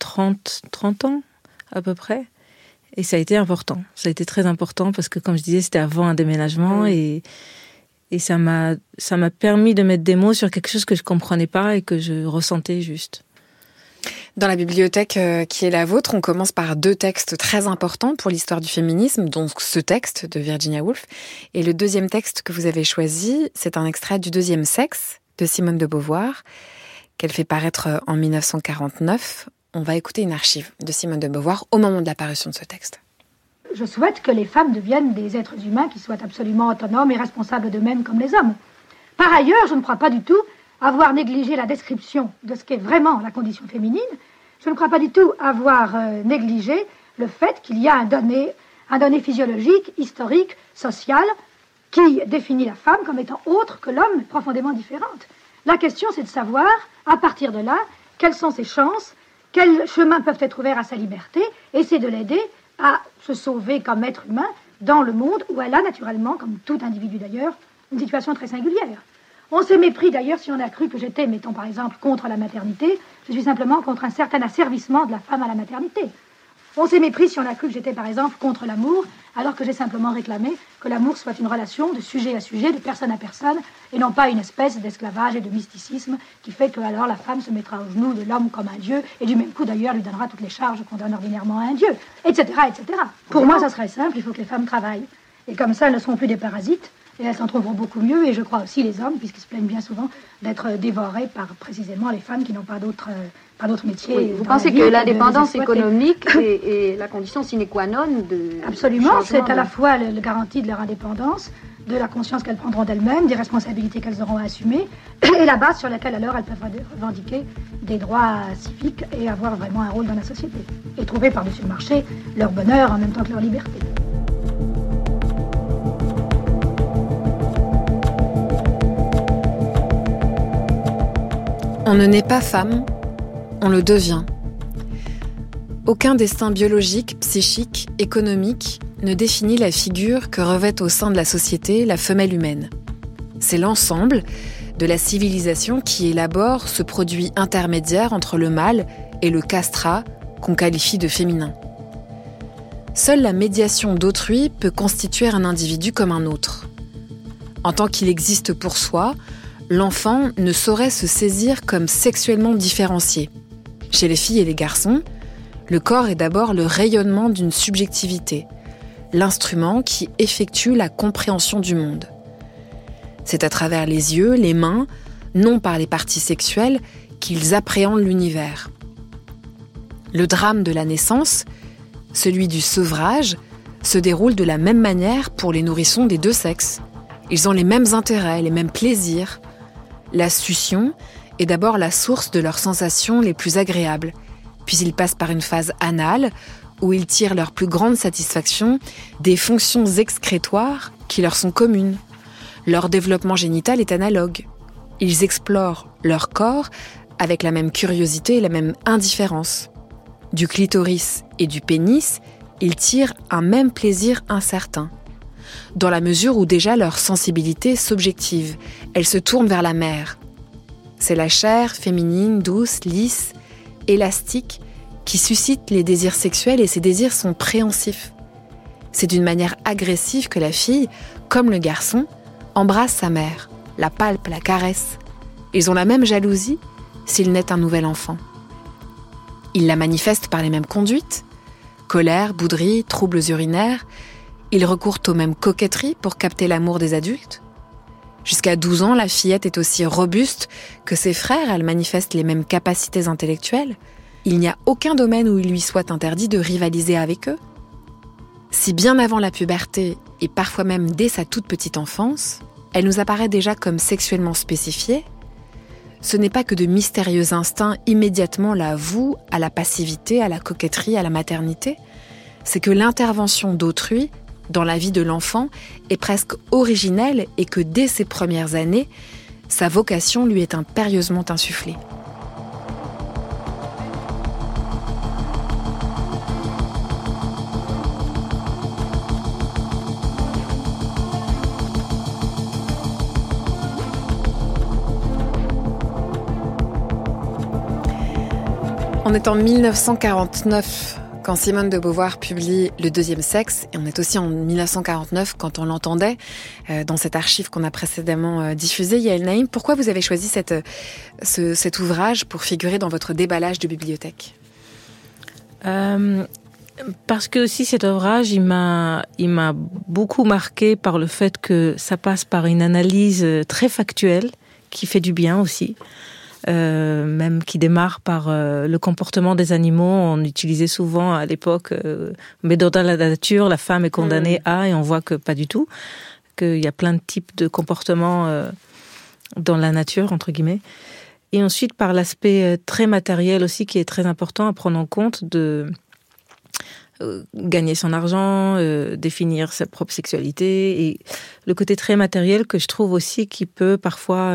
30 ans à peu près. Et ça a été important. Ça a été très important parce que, comme je disais, c'était avant un déménagement et ça m'a permis de mettre des mots sur quelque chose que je comprenais pas et que je ressentais juste. Dans la bibliothèque qui est la vôtre, on commence par 2 textes très importants pour l'histoire du féminisme, donc ce texte de Virginia Woolf. Et le deuxième texte que vous avez choisi, c'est un extrait du 2e sexe de Simone de Beauvoir, qu'elle fait paraître en 1949. On va écouter une archive de Simone de Beauvoir au moment de la parution de ce texte. Je souhaite que les femmes deviennent des êtres humains qui soient absolument autonomes et responsables d'eux-mêmes comme les hommes. Par ailleurs, je ne crois pas du tout avoir négligé la description de ce qu'est vraiment la condition féminine. Je ne crois pas du tout avoir négligé le fait qu'il y a un donné physiologique, historique, social, qui définit la femme comme étant autre que l'homme, profondément différente. La question, c'est de savoir, à partir de là, quelles sont ses chances, quels chemins peuvent être ouverts à sa liberté, et c'est de l'aider à se sauver comme être humain dans le monde où elle a naturellement, comme tout individu d'ailleurs, une situation très singulière. On s'est mépris d'ailleurs si on a cru que j'étais, mettons par exemple, contre la maternité. Je suis simplement contre un certain asservissement de la femme à la maternité. On s'est mépris si on a cru que j'étais par exemple contre l'amour, alors que j'ai simplement réclamé que l'amour soit une relation de sujet à sujet, de personne à personne, et non pas une espèce d'esclavage et de mysticisme qui fait que alors la femme se mettra au genou de l'homme comme un dieu, et du même coup d'ailleurs lui donnera toutes les charges qu'on donne ordinairement à un dieu, etc., etc. Pour moi, ça serait simple, il faut que les femmes travaillent. Et comme ça, elles ne seront plus des parasites, et elles s'en trouveront beaucoup mieux, et je crois aussi les hommes, puisqu'ils se plaignent bien souvent d'être dévorés par précisément les femmes qui n'ont pas d'autres métiers. Oui, vous pensez que l'indépendance économique est la condition sine qua non de... Absolument, c'est à la fois la garantie de leur indépendance, de la conscience qu'elles prendront d'elles-mêmes, des responsabilités qu'elles auront à assumer, et la base sur laquelle alors elles peuvent revendiquer des droits civiques et avoir vraiment un rôle dans la société. Et trouver par-dessus le marché leur bonheur en même temps que leur liberté. On ne naît pas femme, on le devient. Aucun destin biologique, psychique, économique ne définit la figure que revêt au sein de la société la femelle humaine. C'est l'ensemble de la civilisation qui élabore ce produit intermédiaire entre le mâle et le castrat qu'on qualifie de féminin. Seule la médiation d'autrui peut constituer un individu comme un autre. En tant qu'il existe pour soi, l'enfant ne saurait se saisir comme sexuellement différencié. Chez les filles et les garçons, le corps est d'abord le rayonnement d'une subjectivité, l'instrument qui effectue la compréhension du monde. C'est à travers les yeux, les mains, non par les parties sexuelles, qu'ils appréhendent l'univers. Le drame de la naissance, celui du sevrage, se déroule de la même manière pour les nourrissons des deux sexes. Ils ont les mêmes intérêts, les mêmes plaisirs. La succion est d'abord la source de leurs sensations les plus agréables, puis ils passent par une phase anale où ils tirent leur plus grande satisfaction des fonctions excrétoires qui leur sont communes. Leur développement génital est analogue. Ils explorent leur corps avec la même curiosité et la même indifférence. Du clitoris et du pénis, ils tirent un même plaisir incertain. Dans la mesure où déjà leur sensibilité s'objective, elle se tourne vers la mère. C'est la chair féminine, douce, lisse, élastique, qui suscite les désirs sexuels et ces désirs sont préhensifs. C'est d'une manière agressive que la fille, comme le garçon, embrasse sa mère, la palpe, la caresse. Ils ont la même jalousie s'il naît un nouvel enfant. Ils la manifestent par les mêmes conduites, colère, bouderie, troubles urinaires. Ils recourent aux mêmes coquetteries pour capter l'amour des adultes. Jusqu'à 12 ans, la fillette est aussi robuste que ses frères, elle manifeste les mêmes capacités intellectuelles. Il n'y a aucun domaine où il lui soit interdit de rivaliser avec eux. Si bien avant la puberté, et parfois même dès sa toute petite enfance, elle nous apparaît déjà comme sexuellement spécifiée, ce n'est pas que de mystérieux instincts immédiatement la vouent à la passivité, à la coquetterie, à la maternité. C'est que l'intervention d'autrui dans la vie de l'enfant est presque originelle et que dès ses premières années, sa vocation lui est impérieusement insufflée. On est en 1949 quand Simone de Beauvoir publie Le deuxième sexe, et on est aussi en 1949 quand on l'entendait dans cette archive qu'on a précédemment diffusée. Yael Naïm, pourquoi vous avez choisi cet ouvrage pour figurer dans votre déballage de bibliothèque ? Parce que aussi cet ouvrage, il m'a beaucoup marqué par le fait que ça passe par une analyse très factuelle qui fait du bien aussi. Même qui démarre par le comportement des animaux. On utilisait souvent à l'époque, mais dans la nature, la femme est condamnée à, et on voit que pas du tout, qu'il y a plein de types de comportements dans la nature, entre guillemets. Et ensuite, par l'aspect très matériel aussi, qui est très important à prendre en compte, de gagner son argent, définir sa propre sexualité, et le côté très matériel que je trouve aussi qui peut parfois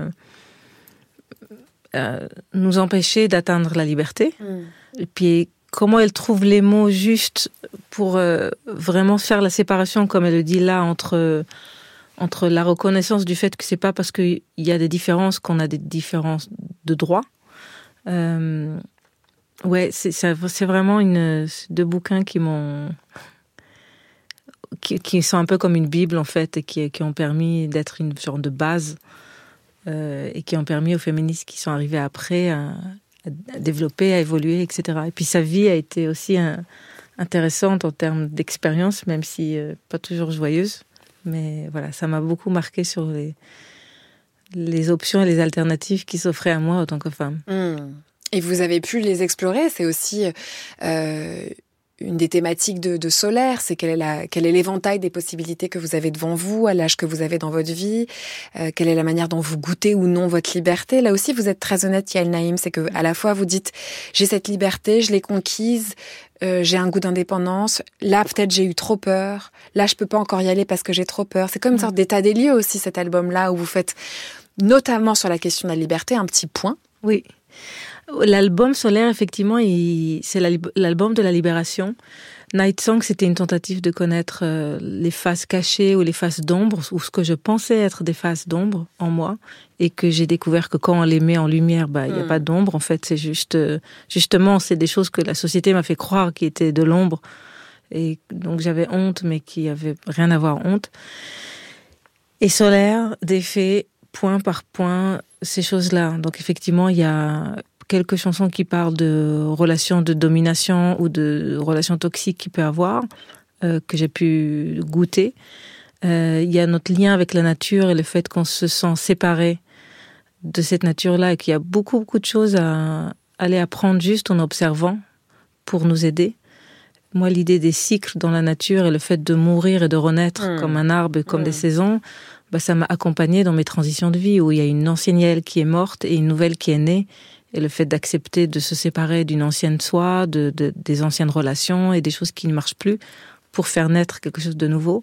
nous empêcher d'atteindre la liberté. Et puis comment elle trouve les mots justes pour vraiment faire la séparation, comme elle le dit là, entre la reconnaissance du fait que c'est pas parce qu'il y a des différences qu'on a des différences de droit. Ouais, c'est vraiment deux bouquins qui sont un peu comme une Bible en fait, et qui ont permis d'être une sorte de base. Et qui ont permis aux féministes qui sont arrivées après à développer, à évoluer, etc. Et puis sa vie a été aussi intéressante en termes d'expérience, même si pas toujours joyeuse. Mais voilà, ça m'a beaucoup marqué sur les options et les alternatives qui s'offraient à moi en tant que femme. Et vous avez pu les explorer, c'est aussi une des thématiques de Solaire, c'est quel est l'éventail des possibilités que vous avez devant vous, à l'âge que vous avez dans votre vie, quelle est la manière dont vous goûtez ou non votre liberté. Là aussi, vous êtes très honnête, Yael Naïm, c'est que à la fois vous dites j'ai cette liberté, je l'ai conquise, j'ai un goût d'indépendance, là peut-être j'ai eu trop peur, là je peux pas encore y aller parce que j'ai trop peur. C'est comme une sorte d'état des lieux aussi, cet album-là, où vous faites, notamment sur la question de la liberté, un petit point. Oui. L'album Solaire, effectivement, c'est l'album de la libération. Night Song, c'était une tentative de connaître les faces cachées ou les faces d'ombre, ou ce que je pensais être des faces d'ombre en moi, et que j'ai découvert que quand on les met en lumière, il n'y a pas d'ombre. En fait, c'est juste, justement, c'est des choses que la société m'a fait croire qui étaient de l'ombre. Et donc j'avais honte, mais qui avait rien à voir honte. Et Solaire défait point par point ces choses-là. Donc effectivement, il y a quelques chansons qui parlent de relations de domination ou de relations toxiques qu'il peut avoir, que j'ai pu goûter. Il y a notre lien avec la nature et le fait qu'on se sent séparé de cette nature-là et qu'il y a beaucoup de choses à aller apprendre juste en observant pour nous aider. Moi, l'idée des cycles dans la nature et le fait de mourir et de renaître comme un arbre, comme des saisons, ça m'a accompagnée dans mes transitions de vie où il y a une ancienne Yael qui est morte et une nouvelle qui est née. Et le fait d'accepter de se séparer d'une ancienne soi, des anciennes relations et des choses qui ne marchent plus pour faire naître quelque chose de nouveau.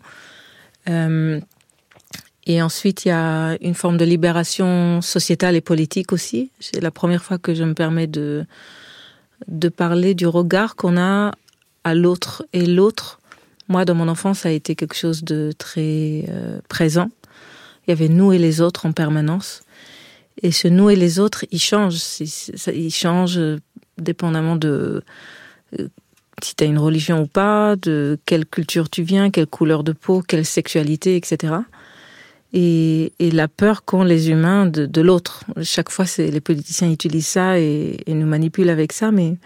Et ensuite, il y a une forme de libération sociétale et politique aussi. C'est la première fois que je me permets de parler du regard qu'on a à l'autre. Et l'autre, moi, dans mon enfance, ça a été quelque chose de très présent. Il y avait nous et les autres en permanence. Et ce nous et les autres, il change. Il change dépendamment de si tu as une religion ou pas, de quelle culture tu viens, quelle couleur de peau, quelle sexualité, etc. Et la peur qu'ont les humains de l'autre. Chaque fois, les politiciens utilisent ça et nous manipulent avec ça. Mais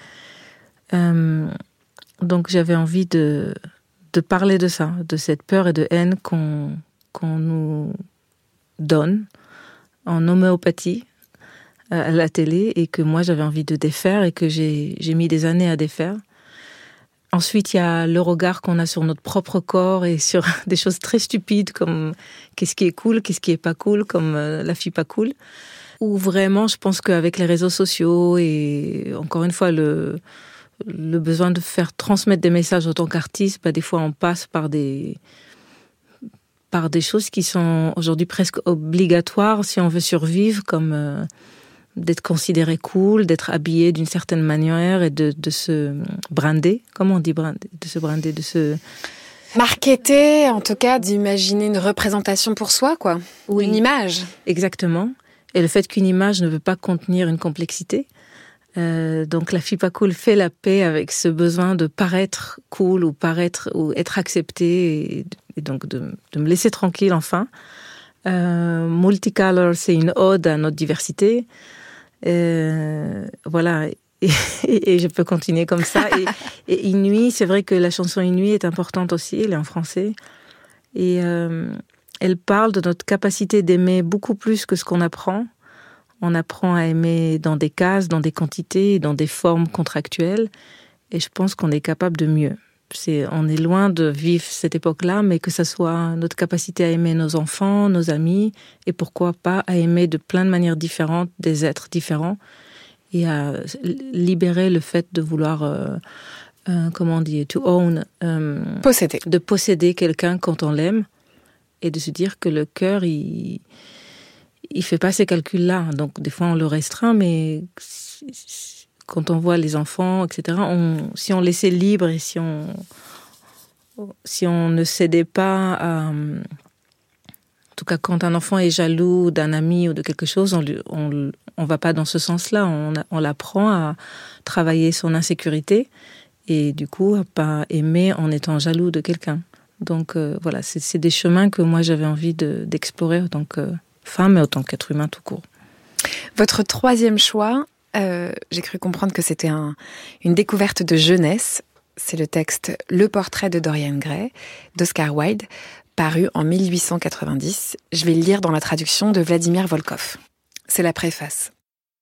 donc j'avais envie de parler de ça, de cette peur et de haine qu'on nous donne en homéopathie à la télé et que moi j'avais envie de défaire et que j'ai mis des années à défaire. Ensuite, il y a le regard qu'on a sur notre propre corps et sur des choses très stupides comme qu'est-ce qui est cool, qu'est-ce qui est pas cool, comme la fille pas cool. Ou vraiment, je pense qu'avec les réseaux sociaux et encore une fois le besoin de faire transmettre des messages en tant qu'artiste, des fois on passe par des choses qui sont aujourd'hui presque obligatoires si on veut survivre, comme d'être considéré cool, d'être habillé d'une certaine manière et de se brander. Comment on dit brander ? De se brander, de se... Marketer, en tout cas, d'imaginer une représentation pour soi, quoi. Ou une image. Exactement. Et le fait qu'une image ne veut pas contenir une complexité. Donc la fille pas cool fait la paix avec ce besoin de paraître cool ou être acceptée et donc de me laisser tranquille enfin. Multicolor, c'est une ode à notre diversité. Voilà. Et je peux continuer comme ça. Et Inuit, c'est vrai que la chanson Inuit est importante aussi, elle est en français. Et elle parle de notre capacité d'aimer beaucoup plus que ce qu'on apprend. On apprend à aimer dans des cases, dans des quantités, dans des formes contractuelles. Et je pense qu'on est capable de mieux. On est loin de vivre cette époque-là, mais que ça soit notre capacité à aimer nos enfants, nos amis, et pourquoi pas à aimer de plein de manières différentes des êtres différents, et à libérer le fait de vouloir, comment on dit, to own, posséder. De posséder quelqu'un quand on l'aime, et de se dire que le cœur, il fait pas ces calculs-là. Donc des fois on le restreint, mais quand on voit les enfants, etc., si on laissait libre et si on ne cédait pas à... En tout cas, quand un enfant est jaloux d'un ami ou de quelque chose, on va pas dans ce sens-là. On l'apprend à travailler son insécurité et du coup à pas aimer en étant jaloux de quelqu'un. Donc voilà, c'est des chemins que moi j'avais envie d'explorer en tant que femme et en tant qu'être humain tout court. Votre troisième choix, j'ai cru comprendre que c'était une découverte de jeunesse. C'est le texte « Le portrait de Dorian Gray » d'Oscar Wilde, paru en 1890. Je vais le lire dans la traduction de Vladimir Volkov. C'est la préface.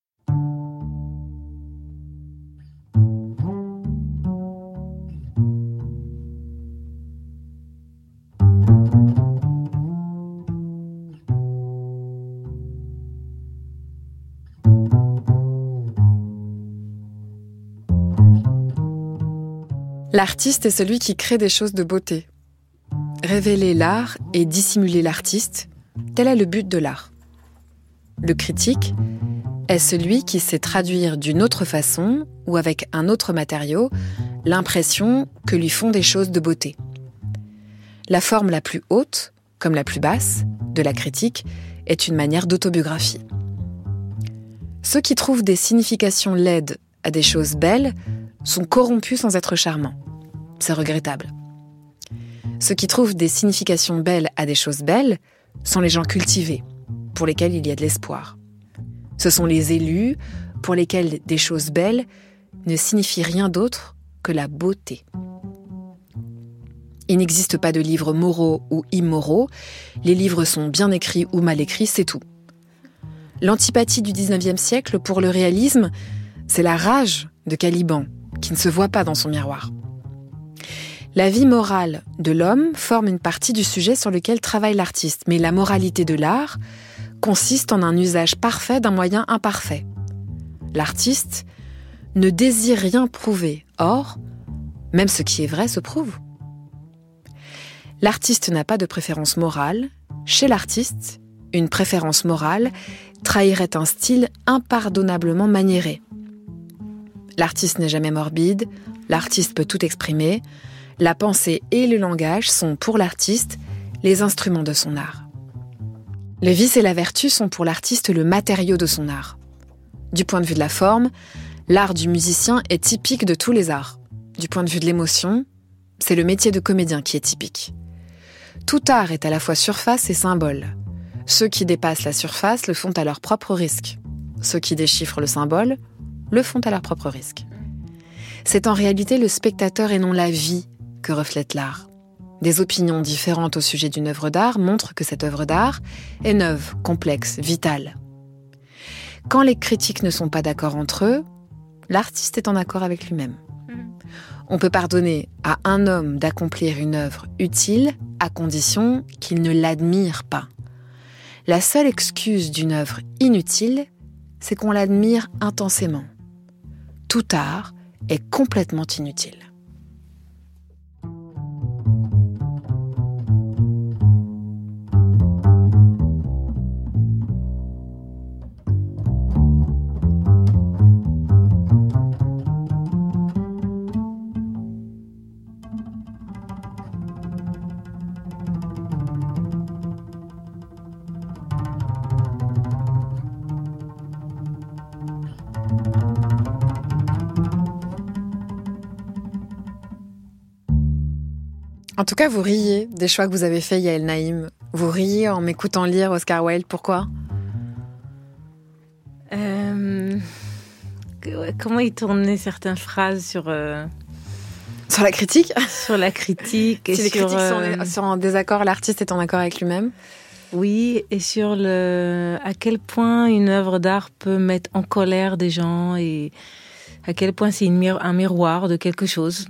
L'artiste est celui qui crée des choses de beauté. Révéler l'art et dissimuler l'artiste, tel est le but de l'art. Le critique est celui qui sait traduire d'une autre façon ou avec un autre matériau l'impression que lui font des choses de beauté. La forme la plus haute, comme la plus basse, de la critique est une manière d'autobiographie. Ceux qui trouvent des significations laides à des choses belles sont corrompus sans être charmants. C'est regrettable. Ceux qui trouvent des significations belles à des choses belles sont les gens cultivés, pour lesquels il y a de l'espoir. Ce sont les élus, pour lesquels des choses belles ne signifient rien d'autre que la beauté. Il n'existe pas de livres moraux ou immoraux, les livres sont bien écrits ou mal écrits, c'est tout. L'antipathie du XIXe siècle pour le réalisme, c'est la rage de Caliban, qui ne se voit pas dans son miroir. La vie morale de l'homme forme une partie du sujet sur lequel travaille l'artiste, mais la moralité de l'art consiste en un usage parfait d'un moyen imparfait. L'artiste ne désire rien prouver, or, même ce qui est vrai se prouve. L'artiste n'a pas de préférence morale. Chez l'artiste, une préférence morale trahirait un style impardonnablement maniéré. L'artiste n'est jamais morbide, l'artiste peut tout exprimer. La pensée et le langage sont, pour l'artiste, les instruments de son art. Le vice et la vertu sont pour l'artiste le matériau de son art. Du point de vue de la forme, l'art du musicien est typique de tous les arts. Du point de vue de l'émotion, c'est le métier de comédien qui est typique. Tout art est à la fois surface et symbole. Ceux qui dépassent la surface le font à leur propre risque. Ceux qui déchiffrent le symbole le font à leur propre risque. C'est en réalité le spectateur et non la vie que reflète l'art. Des opinions différentes au sujet d'une œuvre d'art montrent que cette œuvre d'art est neuve, complexe, vitale. Quand les critiques ne sont pas d'accord entre eux, l'artiste est en accord avec lui-même. On peut pardonner à un homme d'accomplir une œuvre utile à condition qu'il ne l'admire pas. La seule excuse d'une œuvre inutile, c'est qu'on l'admire intensément. Tout art est complètement inutile. En tout cas, vous riez des choix que vous avez faits, Yael Naïm. Vous riez en m'écoutant lire Oscar Wilde. Pourquoi ? Comment il tournait certaines phrases sur la critique ? Sur la critique. Si les critiques sont en désaccord, l'artiste est en accord avec lui-même ? Oui, et sur à quel point une œuvre d'art peut mettre en colère des gens et à quel point c'est un miroir de quelque chose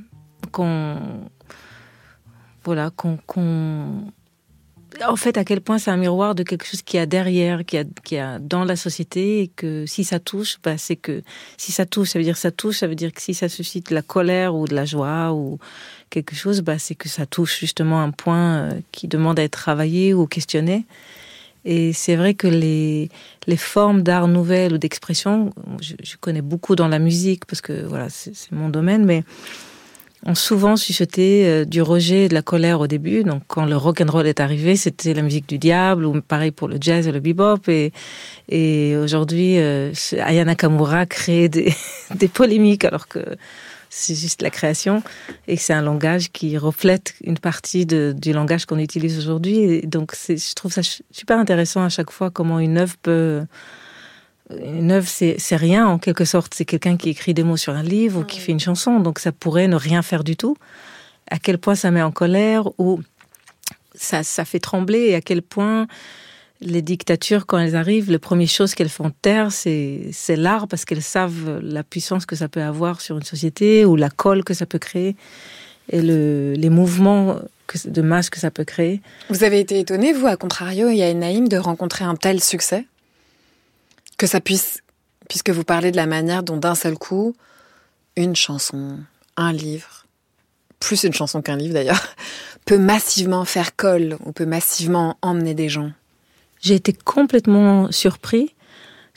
en fait, à quel point c'est un miroir de quelque chose qui y a derrière, qui y a dans la société, et que si ça touche, c'est que si ça touche, ça veut dire que ça touche, ça veut dire que si ça suscite de la colère ou de la joie ou quelque chose, c'est que ça touche justement un point qui demande à être travaillé ou questionné. Et c'est vrai que les formes d'art nouvelle ou d'expression, je connais beaucoup dans la musique parce que voilà, c'est mon domaine, mais ont souvent suscité du rejet et de la colère au début. Donc, quand le rock and roll est arrivé, c'était la musique du diable, ou pareil pour le jazz et le bebop. Et aujourd'hui, Aya Nakamura crée des polémiques, alors que c'est juste la création. Et c'est un langage qui reflète une partie du langage qu'on utilise aujourd'hui. Et donc, je trouve ça super intéressant à chaque fois comment une œuvre peut... Une œuvre, c'est rien en quelque sorte. C'est quelqu'un qui écrit des mots sur un livre ou qui fait une chanson. Donc ça pourrait ne rien faire du tout. À quel point ça met en colère ou ça fait trembler, et à quel point les dictatures, quand elles arrivent, les premières choses qu'elles font taire, c'est l'art, parce qu'elles savent la puissance que ça peut avoir sur une société ou la colle que ça peut créer et les mouvements de masse que ça peut créer. Vous avez été étonnée, vous, à contrario, Yael Naïm, de rencontrer un tel succès ? Que ça puisse, puisque vous parlez de la manière dont d'un seul coup, une chanson, un livre, plus une chanson qu'un livre d'ailleurs, peut massivement faire colle ou peut massivement emmener des gens. J'ai été complètement surpris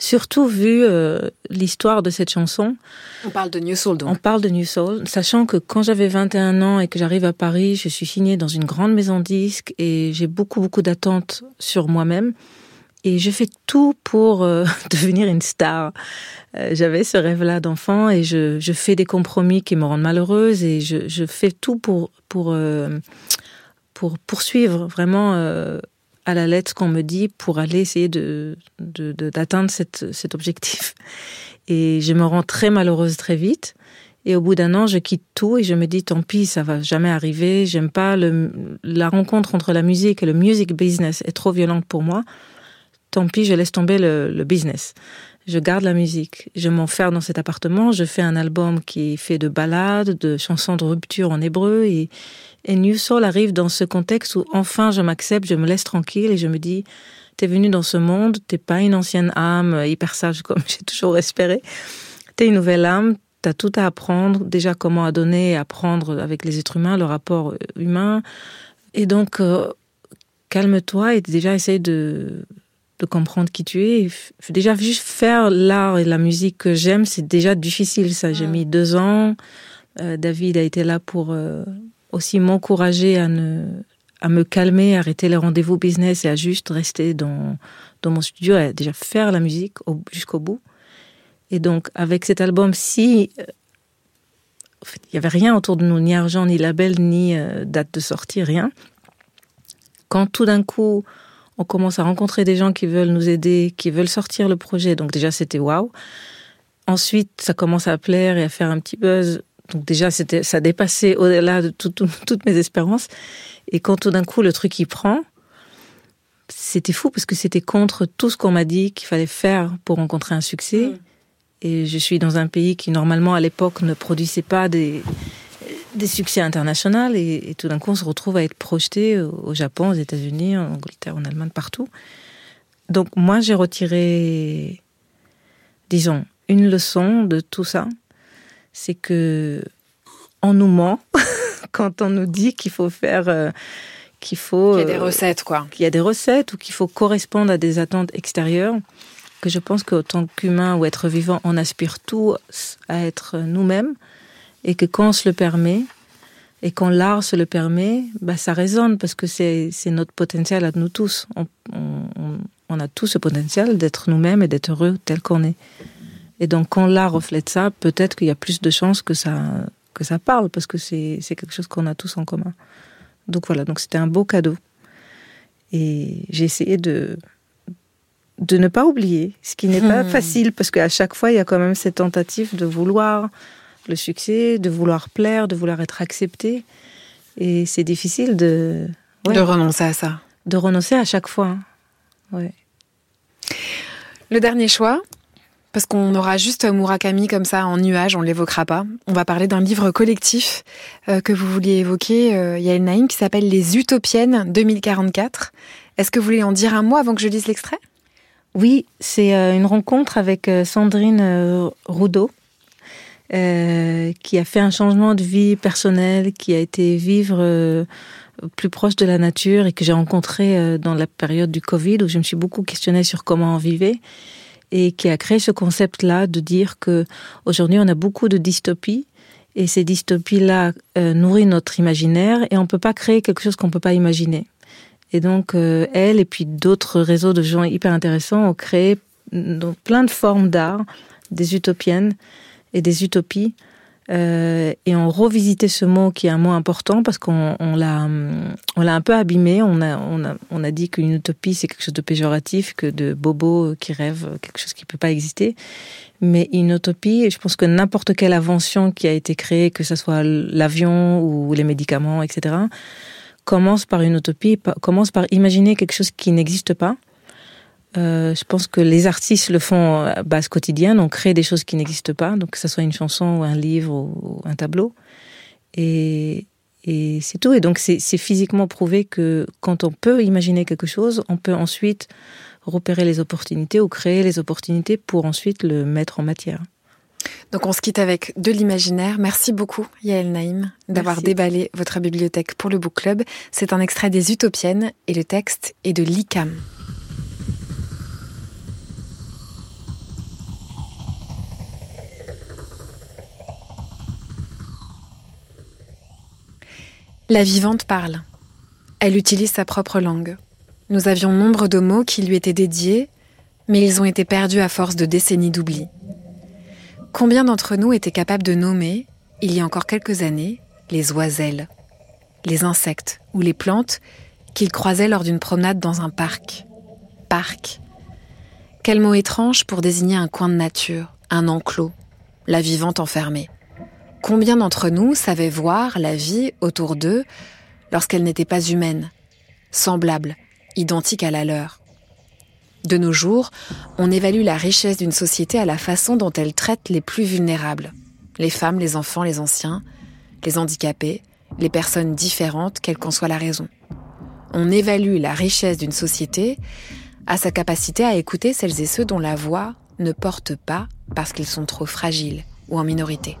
Surtout vu l'histoire de cette chanson. On parle de New Soul, donc. On parle de New Soul, sachant que quand j'avais 21 ans et que j'arrive à Paris, je suis signée dans une grande maison de disques et j'ai beaucoup, beaucoup d'attentes sur moi-même. Et je fais tout pour devenir une star. J'avais ce rêve-là d'enfant et je fais des compromis qui me rendent malheureuse et je fais tout pour poursuivre vraiment à la lettre ce qu'on me dit pour aller essayer d'atteindre cet objectif. Et je me rends très malheureuse très vite. Et au bout d'un an, je quitte tout et je me dis, tant pis, ça va jamais arriver. J'aime pas la rencontre entre la musique et le music business est trop violente pour moi. Tant pis, je laisse tomber le business. Je garde la musique. Je m'enferme dans cet appartement. Je fais un album qui est fait de ballades, de chansons de rupture en hébreu. Et New Soul arrive dans ce contexte où enfin je m'accepte, je me laisse tranquille et je me dis, t'es venue dans ce monde, t'es pas une ancienne âme hyper sage comme j'ai toujours espéré. T'es une nouvelle âme, t'as tout à apprendre. Déjà comment à donner et apprendre avec les êtres humains, le rapport humain. Et donc, calme-toi et déjà essaye de comprendre qui tu es. Déjà, juste faire l'art et la musique que j'aime, c'est déjà difficile, ça. J'ai mis 2 ans. David a été là pour aussi m'encourager à me calmer, arrêter les rendez-vous business et à juste rester dans mon studio et à déjà faire la musique jusqu'au bout. Et donc, avec cet album, il n'y avait rien autour de nous, ni argent, ni label, ni date de sortie, rien. Quand tout d'un coup, on commence à rencontrer des gens qui veulent nous aider, qui veulent sortir le projet. Donc déjà, c'était waouh. Ensuite, ça commence à plaire et à faire un petit buzz. Donc déjà, ça dépassait au-delà de toutes mes espérances. Et quand tout d'un coup, le truc, il prend, c'était fou parce que c'était contre tout ce qu'on m'a dit qu'il fallait faire pour rencontrer un succès. Et je suis dans un pays qui, normalement, à l'époque, ne produisait pas des succès internationaux et tout d'un coup on se retrouve à être projeté au Japon, aux États-Unis, en Angleterre, en Allemagne, partout. Donc moi j'ai retiré, disons, une leçon de tout ça, c'est que on nous ment quand on nous dit qu'il faut faire, qu'il y a des recettes quoi. Qu'il y a des recettes ou qu'il faut correspondre à des attentes extérieures. Que je pense qu'autant qu'humain ou être vivant, on aspire tous à être nous-mêmes. Et que quand on se le permet, et quand l'art se le permet, ça résonne parce que c'est notre potentiel à nous tous. On a tous ce potentiel d'être nous-mêmes et d'être heureux tel qu'on est. Et donc quand l'art reflète ça, peut-être qu'il y a plus de chances que ça parle parce que c'est quelque chose qu'on a tous en commun. Donc voilà, donc c'était un beau cadeau. Et j'ai essayé de ne pas oublier, ce qui n'est pas facile parce qu'à chaque fois, il y a quand même cette tentative de vouloir le succès, de vouloir plaire, de vouloir être accepté. Et c'est difficile de renoncer à ça. De renoncer à chaque fois. Ouais. Le dernier choix, parce qu'on aura juste Murakami comme ça en nuage, on ne l'évoquera pas. On va parler d'un livre collectif que vous vouliez évoquer, Yael Naïm, qui s'appelle Les Utopiennes 2044. Est-ce que vous voulez en dire un mot avant que je lise l'extrait ? Oui, c'est une rencontre avec Sandrine Roudot, qui a fait un changement de vie personnel, qui a été vivre plus proche de la nature et que j'ai rencontré dans la période du Covid où je me suis beaucoup questionnée sur comment on vivait et qui a créé ce concept-là de dire que aujourd'hui on a beaucoup de dystopies et ces dystopies-là nourrissent notre imaginaire et on peut pas créer quelque chose qu'on peut pas imaginer. Et donc elle et puis d'autres réseaux de gens hyper intéressants ont créé dans plein de formes d'art des utopiennes et des utopies, et on revisité ce mot qui est un mot important parce qu'on l'a un peu abîmé. On a dit qu'une utopie c'est quelque chose de péjoratif, que de bobo qui rêve quelque chose qui peut pas exister. Mais une utopie, je pense que n'importe quelle invention qui a été créée, que ce soit l'avion ou les médicaments, etc., commence par une utopie, commence par imaginer quelque chose qui n'existe pas. Je pense que les artistes le font à base quotidienne, on crée des choses qui n'existent pas, donc que ce soit une chanson ou un livre ou un tableau. Et c'est tout. Et donc c'est physiquement prouvé que quand on peut imaginer quelque chose, on peut ensuite repérer les opportunités ou créer les opportunités pour ensuite le mettre en matière. Donc on se quitte avec de l'imaginaire. Merci beaucoup Yael Naïm d'avoir déballé votre bibliothèque pour le Book Club. C'est un extrait des Utopiennes et le texte est de l'ICAM. La vivante parle. Elle utilise sa propre langue. Nous avions nombre de mots qui lui étaient dédiés, mais ils ont été perdus à force de décennies d'oubli. Combien d'entre nous étaient capables de nommer, il y a encore quelques années, les oiselles, les insectes ou les plantes qu'ils croisaient lors d'une promenade dans un parc. Parc. Quel mot étrange pour désigner un coin de nature, un enclos, la vivante enfermée. Combien d'entre nous savaient voir la vie autour d'eux lorsqu'elle n'était pas humaine, semblable, identique à la leur? De nos jours, on évalue la richesse d'une société à la façon dont elle traite les plus vulnérables. Les femmes, les enfants, les anciens, les handicapés, les personnes différentes, quelle qu'en soit la raison. On évalue la richesse d'une société à sa capacité à écouter celles et ceux dont la voix ne porte pas parce qu'ils sont trop fragiles ou en minorité.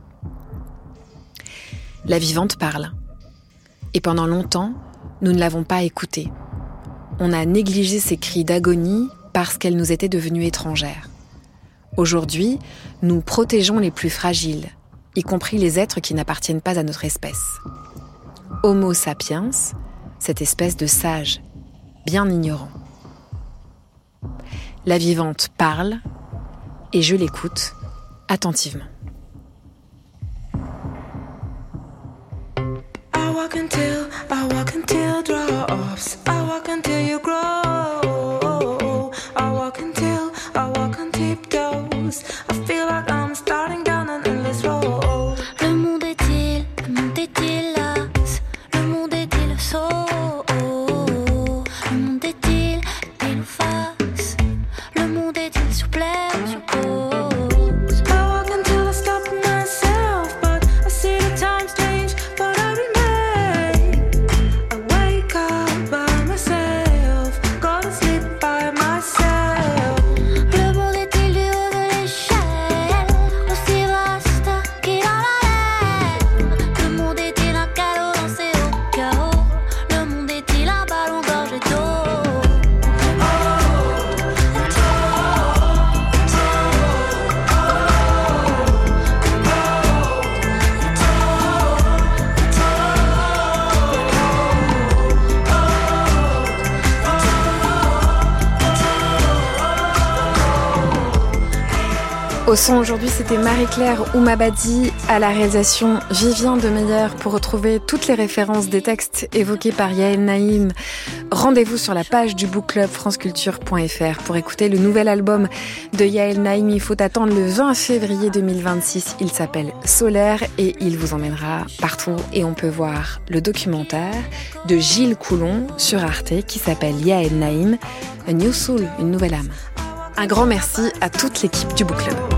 La vivante parle. Et pendant longtemps, nous ne l'avons pas écoutée. On a négligé ses cris d'agonie parce qu'elle nous était devenue étrangère. Aujourd'hui, nous protégeons les plus fragiles, y compris les êtres qui n'appartiennent pas à notre espèce. Homo sapiens, cette espèce de sage, bien ignorant. La vivante parle, et je l'écoute attentivement. I walk until drops. I walk until you grow. I walk on tiptoes. I feel like I'm starting down an endless road. Le monde est-il las? Le monde est-il sot? Le monde est-il pile ou face? Le monde est-il sur plaie ou sur pause? I walk until I stop myself, but I see the times change, but I remain. I wake up by myself, go to sleep by myself. Le monde est-il du haut de l'échelle, aussi vaste qu'il en a l'air? Le monde est-il un calot lancé au chaos? Le monde est-il un ballon gorgé d'eau? Au son aujourd'hui, c'était Marie-Claire Oumabadi, à la réalisation Vivien Demeyer. Pour retrouver toutes les références des textes évoqués par Yael Naïm, rendez-vous sur la page du book club franceculture.fr. Pour écouter le nouvel album de Yael Naïm, il faut attendre le 20 février 2026. Il s'appelle Solaire et il vous emmènera partout. Et on peut voir le documentaire de Gilles Coulon sur Arte qui s'appelle Yael Naïm, A New Soul, une nouvelle âme. Un grand merci à toute l'équipe du book club.